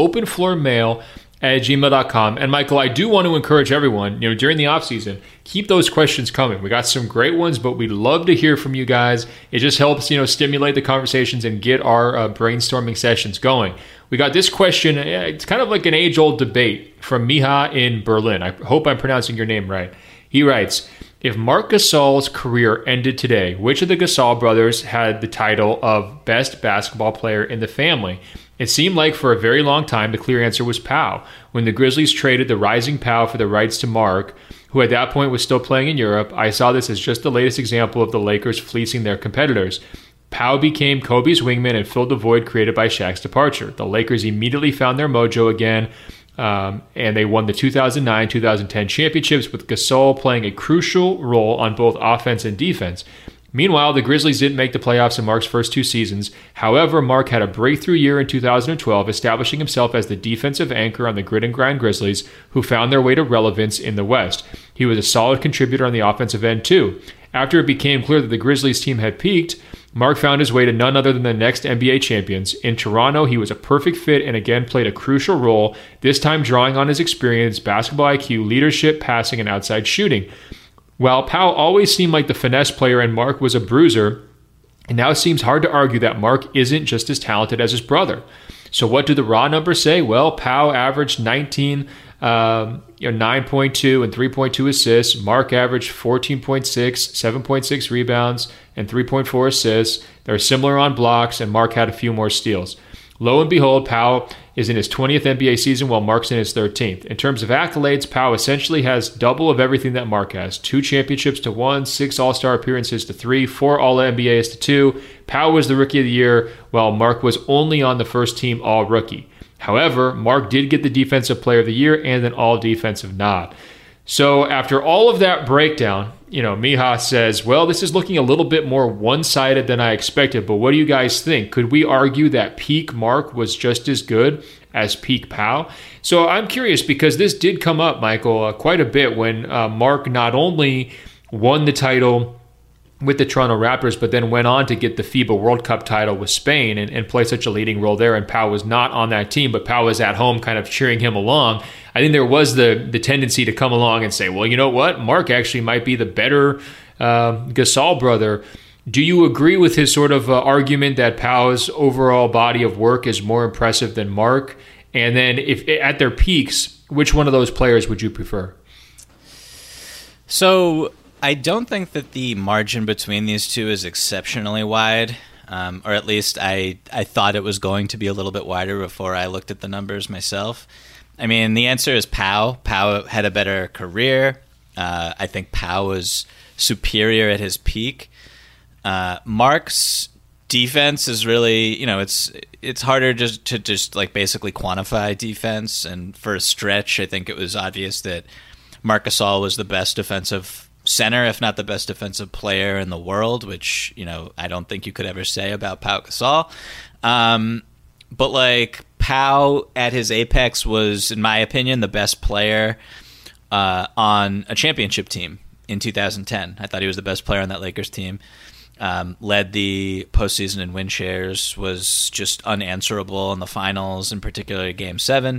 openfloormail@gmail.com. And Michael, I do want to encourage everyone, during the offseason, keep those questions coming. We got some great ones, but we'd love to hear from you guys. It just helps, stimulate the conversations and get our brainstorming sessions going. We got this question. It's kind of like an age-old debate from Miha in Berlin. I hope I'm pronouncing your name right. He writes, if Marc Gasol's career ended today, which of the Gasol brothers had the title of best basketball player in the family? It seemed like for a very long time the clear answer was Pau. When the Grizzlies traded the rising Pau for the rights to Marc, who at that point was still playing in Europe, I saw this as just the latest example of the Lakers fleecing their competitors. Pau became Kobe's wingman and filled the void created by Shaq's departure. The Lakers immediately found their mojo again, and they won the 2009-2010 championships with Gasol playing a crucial role on both offense and defense. Meanwhile, the Grizzlies didn't make the playoffs in Marc's first two seasons. However, Marc had a breakthrough year in 2012, establishing himself as the defensive anchor on the grit and grind Grizzlies, who found their way to relevance in the West. He was a solid contributor on the offensive end, too. After it became clear that the Grizzlies team had peaked, Marc found his way to none other than the next NBA champions. In Toronto, he was a perfect fit and again played a crucial role, this time drawing on his experience, basketball IQ, leadership, passing, and outside shooting. While Pau always seemed like the finesse player and Marc was a bruiser, it now seems hard to argue that Marc isn't just as talented as his brother. So what do the raw numbers say? Well, Pau averaged 9.2 and 3.2 assists. Marc averaged 14.6, 7.6 rebounds, and 3.4 assists. They're similar on blocks, and Marc had a few more steals. Lo and behold, Pau is in his 20th NBA season while Marc's in his 13th. In terms of accolades, Pau essentially has double of everything that Marc has. 2 championships to 1, 6 All-Star appearances to 3, 4 All-NBAs to 2. Pau was the Rookie of the Year, while Marc was only on the first team All-Rookie. However, Marc did get the Defensive Player of the Year and an All-Defensive nod. So after all of that breakdown, Miha says, well, this is looking a little bit more one-sided than I expected, but what do you guys think? Could we argue that peak Marc was just as good as peak Pau? So I'm curious because this did come up, Michael, quite a bit when Marc not only won the title with the Toronto Raptors, but then went on to get the FIBA World Cup title with Spain and play such a leading role there. And Pau was not on that team, but Pau was at home kind of cheering him along. I think there was the tendency to come along and say, well, you know what? Marc actually might be the better Gasol brother. Do you agree with his sort of argument that Pau's overall body of work is more impressive than Marc? And then if at their peaks, which one of those players would you prefer? So I don't think that the margin between these two is exceptionally wide, or at least I thought it was going to be a little bit wider before I looked at the numbers myself. I mean, the answer is Pau. Pau had a better career. I think Pau was superior at his peak. Marc's defense is really, it's harder to just like basically quantify defense. And for a stretch, I think it was obvious that Marc Gasol was the best defensive center, if not the best defensive player in the world, which, I don't think you could ever say about Pau Gasol. But like Pau at his apex was, in my opinion, the best player on a championship team in 2010. I thought he was the best player on that Lakers team. Led the postseason in win shares, was just unanswerable in the finals, in particular Game 7.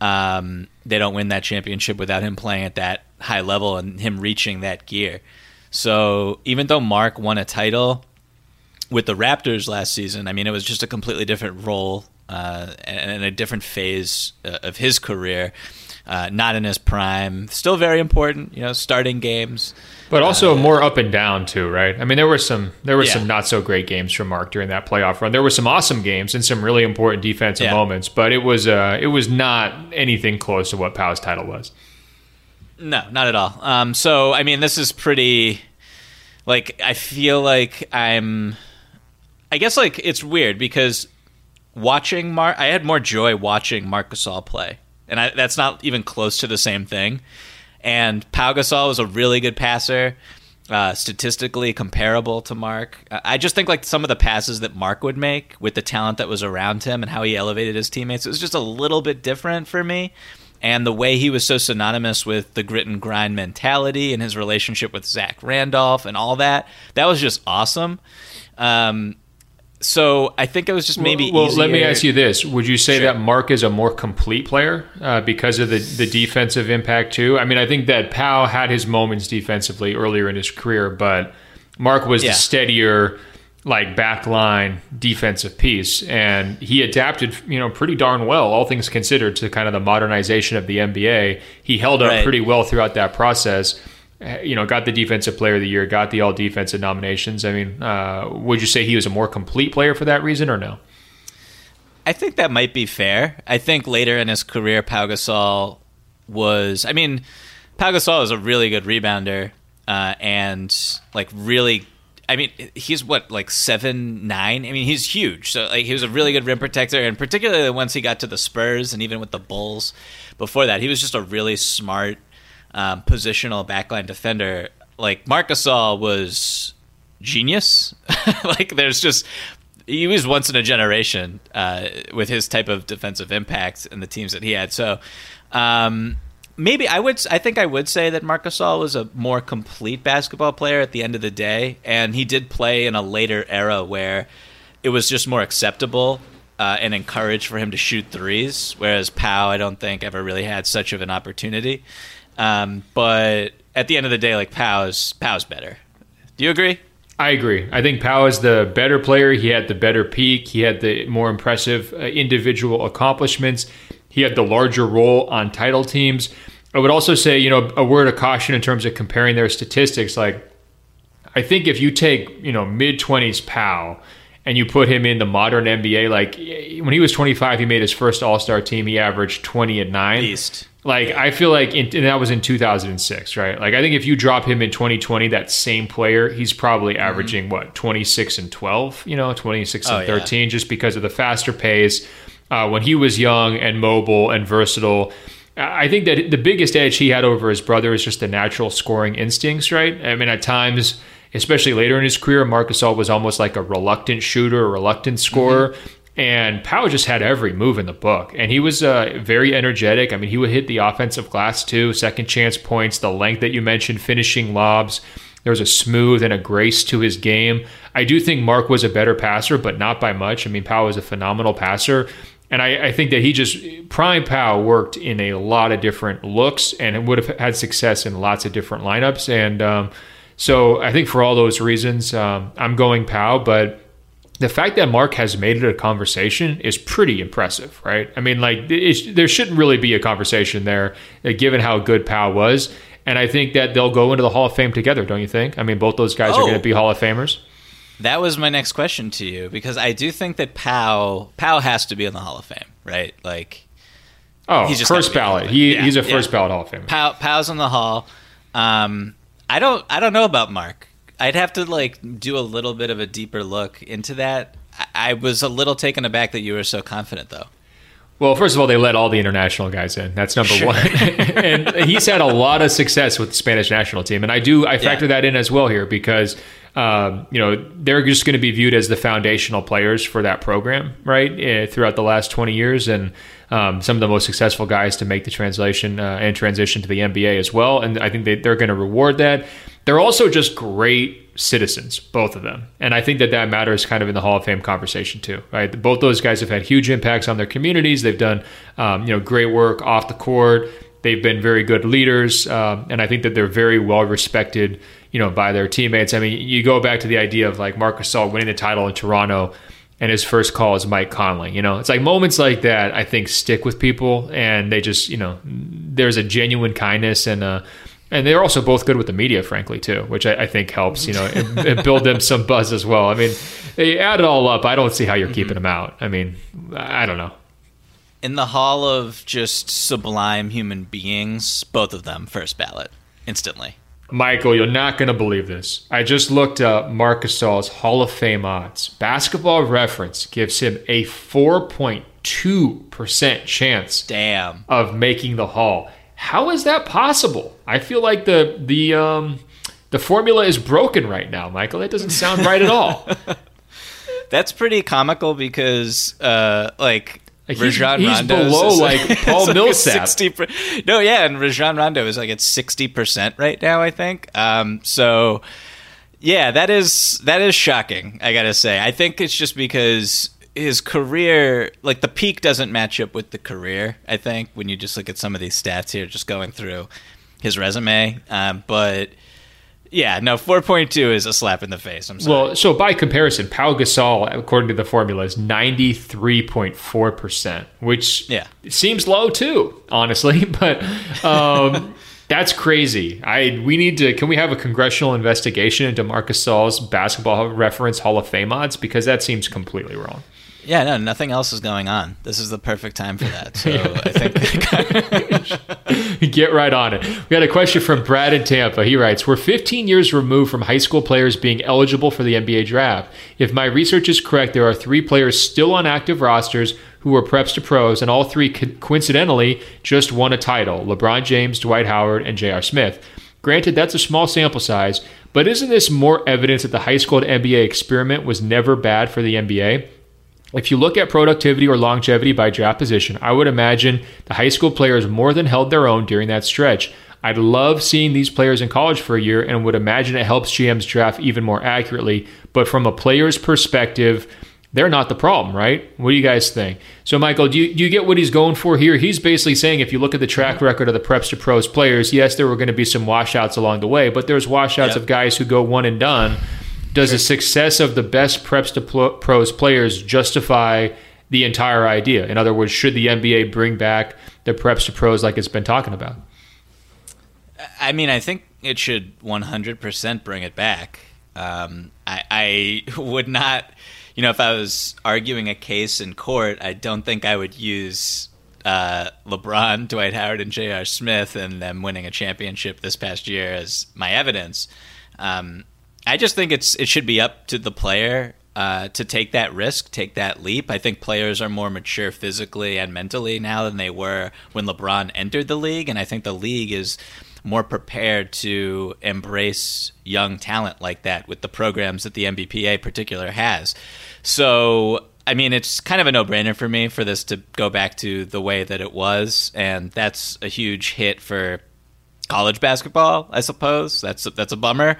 They don't win that championship without him playing at that high level and him reaching that gear. So even though Mark won a title with the Raptors last season, I mean, it was just a completely different role and a different phase of his career. Not in his prime. Still very important, starting games. But also more up and down too, right? I mean, there were some not so great games from Mark during that playoff run. There were some awesome games and some really important defensive moments, but it was not anything close to what Pau's title was. No, not at all. So I mean, this is pretty. I feel like I guess it's weird because watching Mark, I had more joy watching Marc Gasol play, and that's not even close to the same thing. And Pau Gasol was a really good passer, statistically comparable to Mark. I just think some of the passes that Mark would make with the talent that was around him and how he elevated his teammates, it was just a little bit different for me. And the way he was so synonymous with the grit and grind mentality and his relationship with Zach Randolph and all that was just awesome. So I think it was just maybe easier. Let me ask you this. Would you say that Mark is a more complete player because of the defensive impact too? I mean, I think that Pau had his moments defensively earlier in his career, but Mark was the steadier, back line defensive piece. And he adapted, pretty darn well, all things considered, to kind of the modernization of the NBA. He held up pretty well throughout that process. Got the Defensive Player of the Year, got the All-Defensive nominations. I mean, would you say he was a more complete player for that reason or no? I think that might be fair. I think later in his career, Pau Gasol was a really good rebounder and really, he's 7'9". I mean, he's huge. So he was a really good rim protector, and particularly once he got to the Spurs and even with the Bulls before that, he was just a really smart positional backline defender. Marc Gasol was genius. He was once in a generation with his type of defensive impact and the teams that he had. So maybe I think I would say that Marc Gasol was a more complete basketball player at the end of the day, and he did play in a later era where it was just more acceptable and encouraged for him to shoot threes, whereas Pau, I don't think, ever really had such of an opportunity. But at the end of the day, Pau's better. Do you agree? I agree. I think Pau is the better player. He had the better peak. He had the more impressive individual accomplishments. He had the larger role on title teams. I would also say, a word of caution in terms of comparing their statistics. I think if you take, mid-20s Pau and you put him in the modern NBA, when he was 25, he made his first All-Star team. He averaged 20 and 9. Beast. I feel and that was in 2006, right? I think if you drop him in 2020, that same player, he's probably averaging 26 and 12, 26 and 13, just because of the faster pace. When he was young and mobile and versatile, I think that the biggest edge he had over his brother is just the natural scoring instincts, right? I mean, at times, especially later in his career, Marc Gasol was almost like a reluctant shooter, a reluctant scorer. Mm-hmm. And Pau just had every move in the book. And he was very energetic. I mean, he would hit the offensive glass too, second chance points, the length that you mentioned, finishing lobs. There was a smooth and a grace to his game. I do think Mark was a better passer, but not by much. I mean, Pau was a phenomenal passer. And I think that prime Pau worked in a lot of different looks and would have had success in lots of different lineups. And so I think for all those reasons, I'm going Pau, but the fact that Mark has made it a conversation is pretty impressive, right? I mean, there shouldn't really be a conversation there, given how good Pau was. And I think that they'll go into the Hall of Fame together, don't you think? I mean, both those guys are going to be Hall of Famers. That was my next question to you, because I do think that Pau has to be in the Hall of Fame, right? He's just first ballot. He's a first ballot Hall of Famer. Pau's in the Hall. I don't know about Mark. I'd have to do a little bit of a deeper look into that. I was a little taken aback that you were so confident, though. Well, first of all, they let all the international guys in. That's number one. And he's had a lot of success with the Spanish national team. And I factor that in as well here because, they're just going to be viewed as the foundational players for that program, right, throughout the last 20 years. And some of the most successful guys to make the translation and transition to the NBA as well. And I think they're going to reward that. They're also just great citizens, both of them. And I think that matters kind of in the Hall of Fame conversation too, right? Both those guys have had huge impacts on their communities. They've done, great work off the court. They've been very good leaders, and I think that they're very well respected, by their teammates. I mean, you go back to the idea of like Marc Gasol winning the title in Toronto, and his first call is Mike Conley. It's like moments like that I think stick with people, and they just there's a genuine kindness, and they're also both good with the media, frankly, too, which I think helps and build them some buzz as well. I mean, they add it all up. I don't see how you're keeping them out. I mean, I don't know. In the hall of just sublime human beings, both of them first ballot instantly. Michael, you're not going to believe this. I just looked up Marc Gasol's Hall of Fame odds. Basketball Reference gives him a 4.2% chance of making the Hall. How is that possible? I feel like the formula is broken right now, Michael. That doesn't sound right at all. That's pretty comical because, Rajon he's Rondo below like Paul Millsap. And Rajon Rondo is like at 60% right now, I think. So yeah, that is shocking, I gotta say. I think it's just because his career, like the peak doesn't match up with the career, I think, when you just look at some of these stats here, just going through his resume. But yeah, no, 4.2 is a slap in the face. I'm sorry. Well, so by comparison, Pau Gasol, according to the formula, is 93.4%, which seems low too, honestly. But that's crazy. Can we have a congressional investigation into Marc Gasol's Basketball Reference Hall of Fame odds? Because that seems completely wrong. Yeah, no, nothing else is going on. This is the perfect time for that. So I think get right on it. We got a question from Brad in Tampa. He writes, we're 15 years removed from high school players being eligible for the NBA draft. If my research is correct, there are 3 players still on active rosters who were preps to pros, and all 3 coincidentally just won a title: LeBron James, Dwight Howard, and J.R. Smith. Granted, that's a small sample size, but isn't this more evidence that the high school to NBA experiment was never bad for the NBA? If you look at productivity or longevity by draft position, I would imagine the high school players more than held their own during that stretch. I'd love seeing these players in college for a year and would imagine it helps GMs draft even more accurately. But from a player's perspective, they're not the problem, right? What do you guys think? So, Michael, do you get what he's going for here? He's basically saying if you look at the track record of the preps to pros players, yes, there were going to be some washouts along the way, but there's washouts of guys who go one and done. Does the success of the best preps to pros players justify the entire idea? In other words, should the NBA bring back the preps to pros like it's been talking about? I mean, I think it should 100% bring it back. I would not, if I was arguing a case in court, I don't think I would use LeBron, Dwight Howard, and J.R. Smith and them winning a championship this past year as my evidence. I just think it should be up to the player to take that risk, take that leap. I think players are more mature physically and mentally now than they were when LeBron entered the league, and I think the league is more prepared to embrace young talent like that with the programs that the NBPA particular has. So, I mean, it's kind of a no-brainer for me for this to go back to the way that it was, and that's a huge hit for college basketball, I suppose. That's a bummer.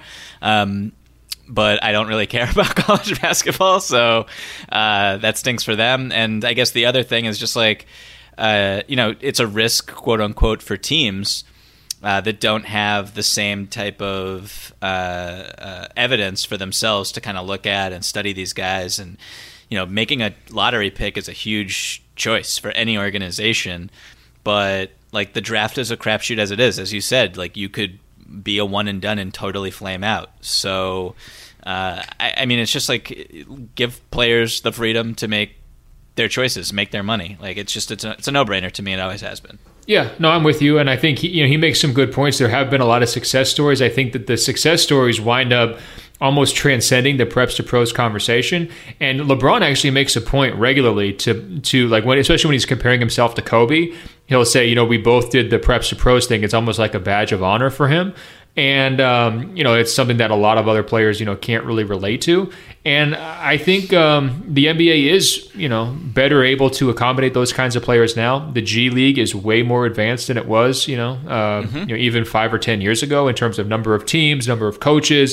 But I don't really care about college basketball, so that stinks for them. And I guess the other thing is just like, it's a risk, quote unquote, for teams that don't have the same type of evidence for themselves to kind of look at and study these guys. And, making a lottery pick is a huge choice for any organization. But like the draft is a crapshoot as it is, as you said. Like you could be a one and done and totally flame out. So, I mean, it's just like give players the freedom to make their choices, make their money. Like it's a no-brainer to me. It always has been. Yeah, no, I'm with you, and I think he makes some good points. There have been a lot of success stories. I think that the success stories wind up almost transcending the preps to pros conversation. And LeBron actually makes a point regularly to like especially when he's comparing himself to Kobe, he'll say, we both did the preps to pros thing. It's almost like a badge of honor for him. And, it's something that a lot of other players, can't really relate to. And I think the NBA is, better able to accommodate those kinds of players now. The G League is way more advanced than it was, even 5 or 10 years ago in terms of number of teams, number of coaches,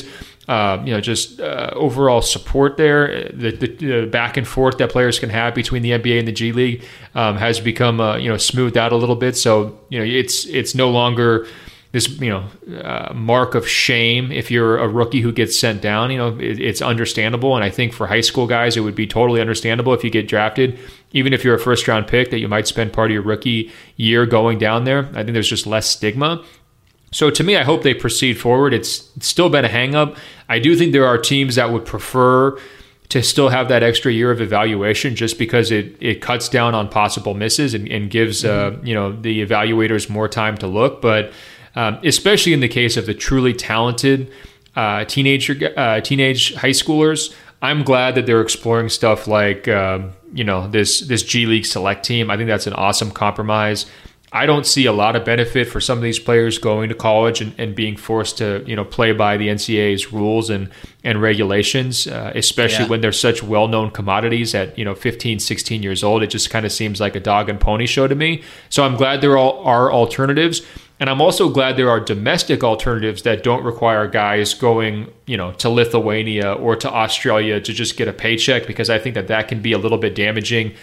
just overall support there. The back and forth that players can have between the NBA and the G League has become smoothed out a little bit. So it's no longer this mark of shame if you're a rookie who gets sent down. It's understandable, and I think for high school guys it would be totally understandable if you get drafted, even if you're a first round pick, that you might spend part of your rookie year going down there. I think there's just less stigma. So to me, I hope they proceed forward. It's still been a hang-up. I do think there are teams that would prefer to still have that extra year of evaluation, just because it cuts down on possible misses and gives the evaluators more time to look. But especially in the case of the truly talented teenage high schoolers, I'm glad that they're exploring stuff like this G League select team. I think that's an awesome compromise. I don't see a lot of benefit for some of these players going to college and being forced to play by the NCAA's rules and regulations, especially when they're such well-known commodities at 15, 16 years old. It just kind of seems like a dog and pony show to me. So I'm glad there are alternatives. And I'm also glad there are domestic alternatives that don't require guys going, to Lithuania or to Australia to just get a paycheck, because I think that can be a little bit damaging,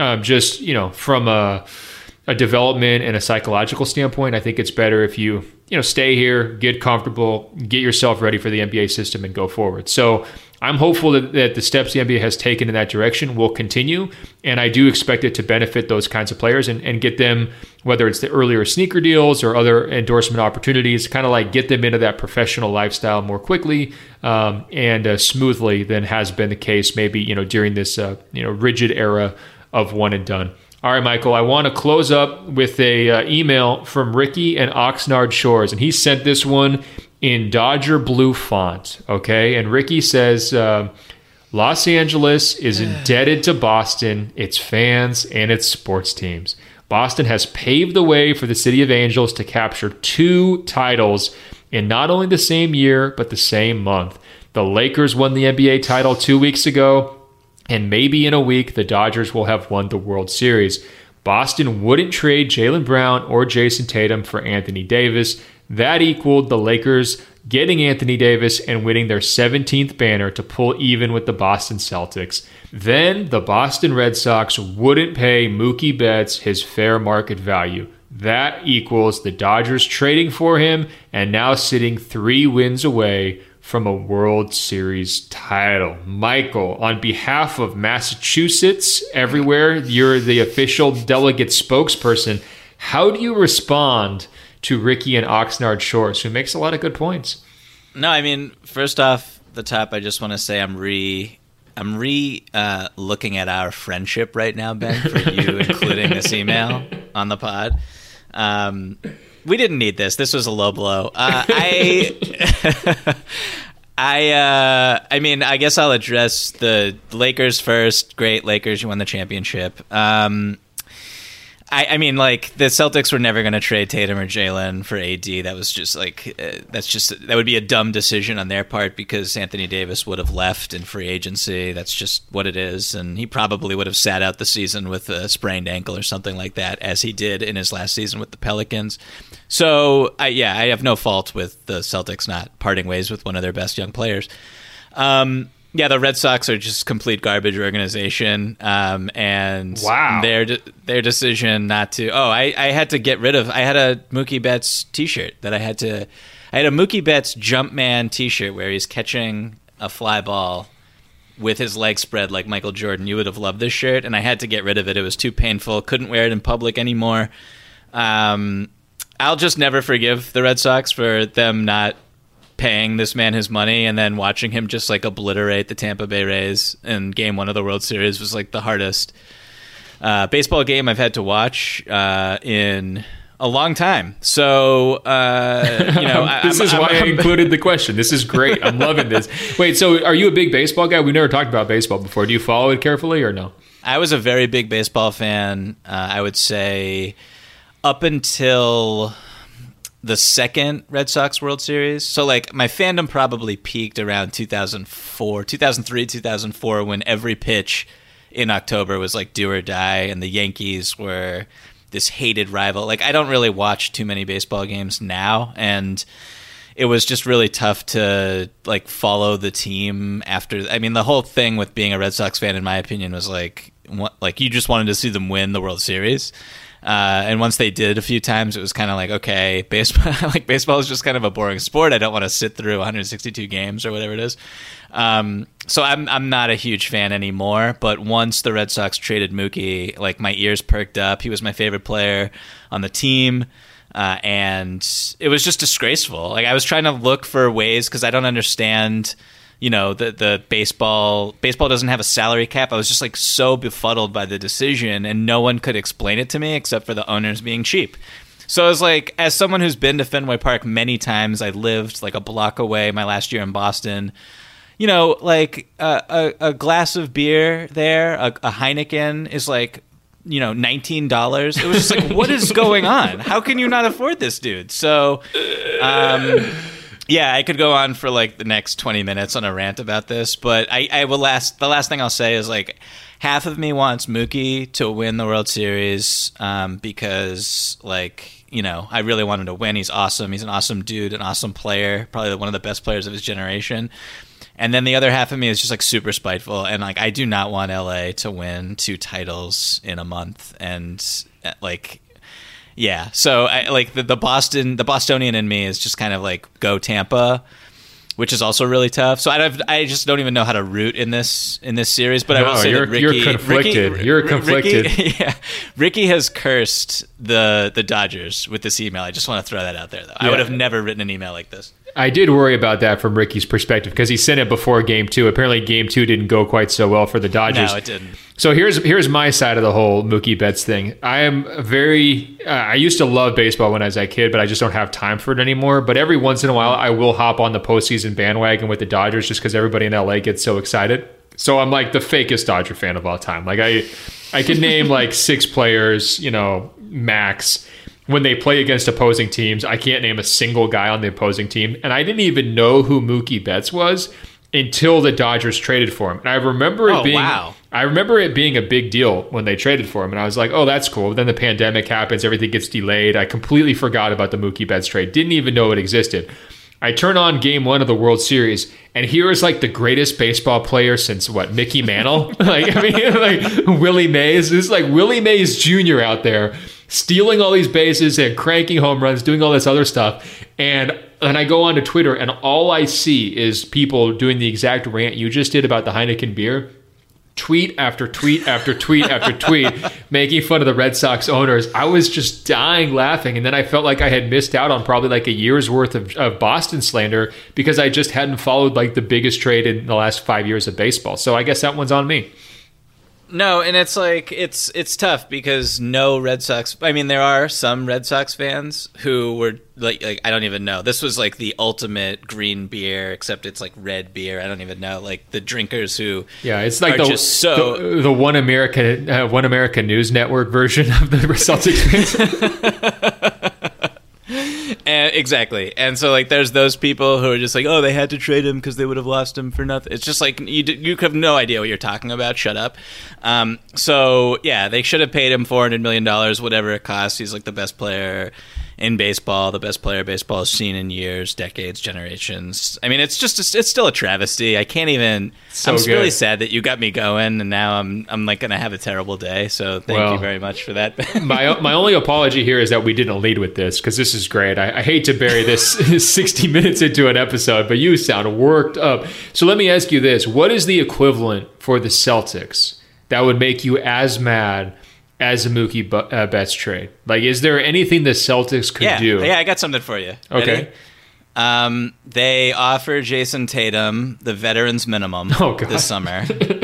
from a development and a psychological standpoint. I think it's better if you stay here, get comfortable, get yourself ready for the NBA system, and go forward. So I'm hopeful that the steps the NBA has taken in that direction will continue, and I do expect it to benefit those kinds of players and get them, whether it's the earlier sneaker deals or other endorsement opportunities, kind of like get them into that professional lifestyle more quickly and smoothly than has been the case maybe during this rigid era of one and done. All right, Michael, I want to close up with a email from Ricky and Oxnard Shores, and he sent this one in Dodger blue font, okay? And Ricky says, Los Angeles is indebted to Boston, its fans, and its sports teams. Boston has paved the way for the City of Angels to capture 2 titles in not only the same year, but the same month. The Lakers won the NBA title 2 weeks ago, and maybe in a week, the Dodgers will have won the World Series. Boston wouldn't trade Jaylen Brown or Jason Tatum for Anthony Davis. That equaled the Lakers getting Anthony Davis and winning their 17th banner to pull even with the Boston Celtics. Then the Boston Red Sox wouldn't pay Mookie Betts his fair market value. That equals the Dodgers trading for him and now sitting 3 wins away from a World Series title. Michael, on behalf of Massachusetts, everywhere, you're the official delegate spokesperson. How do you respond to Ricky and Oxnard Shores, who makes a lot of good points? No, I mean, first off the top, I just want to say I'm looking at our friendship right now, Ben, for you including this email on the pod. We didn't need this. This was a low blow. I mean, I guess I'll address the Lakers first. Great, Lakers, you won the championship. I mean, like, the Celtics were never going to trade Tatum or Jaylen for AD. That was just like, that would be a dumb decision on their part, because Anthony Davis would have left in free agency. That's just what it is. And he probably would have sat out the season with a sprained ankle or something like that, as he did in his last season with the Pelicans. So, I have no fault with the Celtics not parting ways with one of their best young players. Yeah, the Red Sox are just complete garbage organization, and wow. their decision not to. Oh, I had to get rid of. I had a Mookie Betts T-shirt that I had a Mookie Betts Jumpman T-shirt where he's catching a fly ball with his legs spread like Michael Jordan. You would have loved this shirt, and I had to get rid of it. It was too painful. Couldn't wear it in public anymore. I'll just never forgive the Red Sox for them not paying this man his money, and then watching him just like obliterate the Tampa Bay Rays in Game 1 of the World Series was like the hardest baseball game I've had to watch in a long time. So, this is why I included the question. This is great. I'm loving this. Wait, so are you a big baseball guy? We've never talked about baseball before. Do you follow it carefully or no? I was a very big baseball fan. I would say up until the second Red Sox World Series. So, like, my fandom probably peaked around 2003, 2004, when every pitch in October was like do or die, and the Yankees were this hated rival. Like, I don't really watch too many baseball games now, and it was just really tough to like follow the team after. I mean, the whole thing with being a Red Sox fan, in my opinion, was like you just wanted to see them win the World Series. And once they did a few times, it was kind of like, okay, baseball is just kind of a boring sport. I don't want to sit through 162 games or whatever it is. So I'm not a huge fan anymore. But once the Red Sox traded Mookie, like my ears perked up. He was my favorite player on the team. And it was just disgraceful. Like I was trying to look for ways, because I don't understand, the baseball doesn't have a salary cap. I was just like so befuddled by the decision, and no one could explain it to me except for the owners being cheap. So I was like, as someone who's been to Fenway Park many times, I lived like a block away my last year in Boston. Like a glass of beer there, a Heineken is like, $19. It was just like, what is going on? How can you not afford this, dude? So, yeah, I could go on for like the next 20 minutes on a rant about this, but the last thing I'll say is like half of me wants Mookie to win the World Series because like, I really want him to win. He's awesome. He's an awesome dude, an awesome player, probably one of the best players of his generation. And then the other half of me is just like super spiteful, and like I do not want LA to win 2 titles in a month, and like, yeah. So I like the Bostonian in me is just kind of like go Tampa, which is also really tough. So I just don't even know how to root in this series. But I will say that you're conflicted. You're conflicted. Ricky has cursed the Dodgers with this email. I just want to throw that out there, though. Yeah. I would have never written an email like this. I did worry about that from Ricky's perspective because he sent it before Game 2. Apparently, Game 2 didn't go quite so well for the Dodgers. No, it didn't. So here's my side of the whole Mookie Betts thing. I am I used to love baseball when I was a kid, but I just don't have time for it anymore. But every once in a while, I will hop on the postseason bandwagon with the Dodgers just because everybody in LA gets so excited. So I'm like the fakest Dodger fan of all time. Like I can name like 6 players, max. When they play against opposing teams, I can't name a single guy on the opposing team. And I didn't even know who Mookie Betts was until the Dodgers traded for him. And I remember it being a big deal when they traded for him. And I was like, oh, that's cool. Then the pandemic happens. Everything gets delayed. I completely forgot about the Mookie Betts trade. Didn't even know it existed. I turn on Game 1 of the World Series, and here is like the greatest baseball player since Mickey Mantle? like Willie Mays. This is like Willie Mays Jr. out there stealing all these bases and cranking home runs, doing all this other stuff. And I go onto Twitter, and all I see is people doing the exact rant you just did about the Heineken beer. Tweet after tweet after tweet after tweet, making fun of the Red Sox owners. I was just dying laughing. And then I felt like I had missed out on probably like a year's worth of Boston slander because I just hadn't followed like the biggest trade in the last 5 years of baseball. So I guess that one's on me. No, and it's like it's tough because no Red Sox. I mean, there are some Red Sox fans who were like I don't even know. This was like the ultimate green beer, except it's like red beer. I don't even know. Like the drinkers who it's like the One America News Network version of the Celtics fans. Exactly. And so like there's those people who are just like, oh, they had to trade him because they would have lost him for nothing. It's just like you have no idea what you're talking about. Shut up. So yeah, they should have paid him $400 million, whatever it costs. He's like the best player in baseball, the best player baseball has seen in years, decades, generations. I mean, it's still a travesty. I can't even. I'm really sad that you got me going, and now I'm like gonna have a terrible day. So thank you very much for that. my only apology here is that we didn't lead with this because this is great. I hate to bury this 60 minutes into an episode, but you sound worked up. So let me ask you this: what is the equivalent for the Celtics that would make you as mad as a Mookie Betts trade? Like, is there anything the Celtics could do? Yeah, I got something for you. Okay. Ready? They offer Jason Tatum the veterans minimum this summer.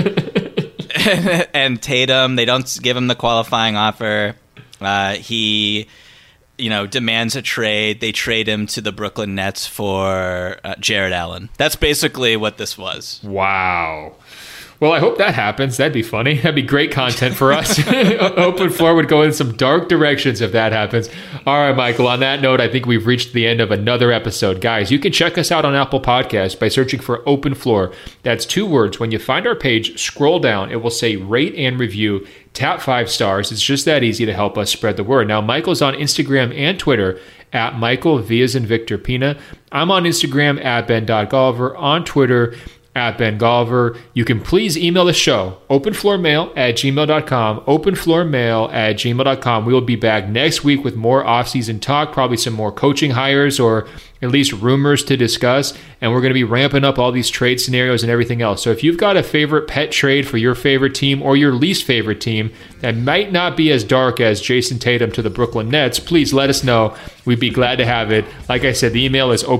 And Tatum, they don't give him the qualifying offer. He, demands a trade. They trade him to the Brooklyn Nets for Jared Allen. That's basically what this was. Wow. Well, I hope that happens. That'd be funny. That'd be great content for us. Open Floor would go in some dark directions if that happens. All right, Michael, on that note, I think we've reached the end of another episode. Guys, you can check us out on Apple Podcasts by searching for Open Floor. That's 2 words. When you find our page, scroll down. It will say rate and review. Tap 5 stars. It's just that easy to help us spread the word. Now, Michael's on Instagram and Twitter at Michael Villas and Victor Pina. I'm on Instagram at Ben.Golliver, on Twitter at Ben Golliver. You can please email the show, openfloormail@gmail.com, openfloormail@gmail.com. We will be back next week with more offseason talk, probably some more coaching hires or at least rumors to discuss, and we're going to be ramping up all these trade scenarios and everything else. So if you've got a favorite pet trade for your favorite team or your least favorite team that might not be as dark as Jason Tatum to the Brooklyn Nets, please let us know. We'd be glad to have it. Like I said, the email is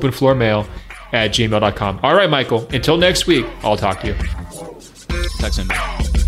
openfloormail@gmail.com. All right, Michael, until next week, I'll talk to you. Talk soon.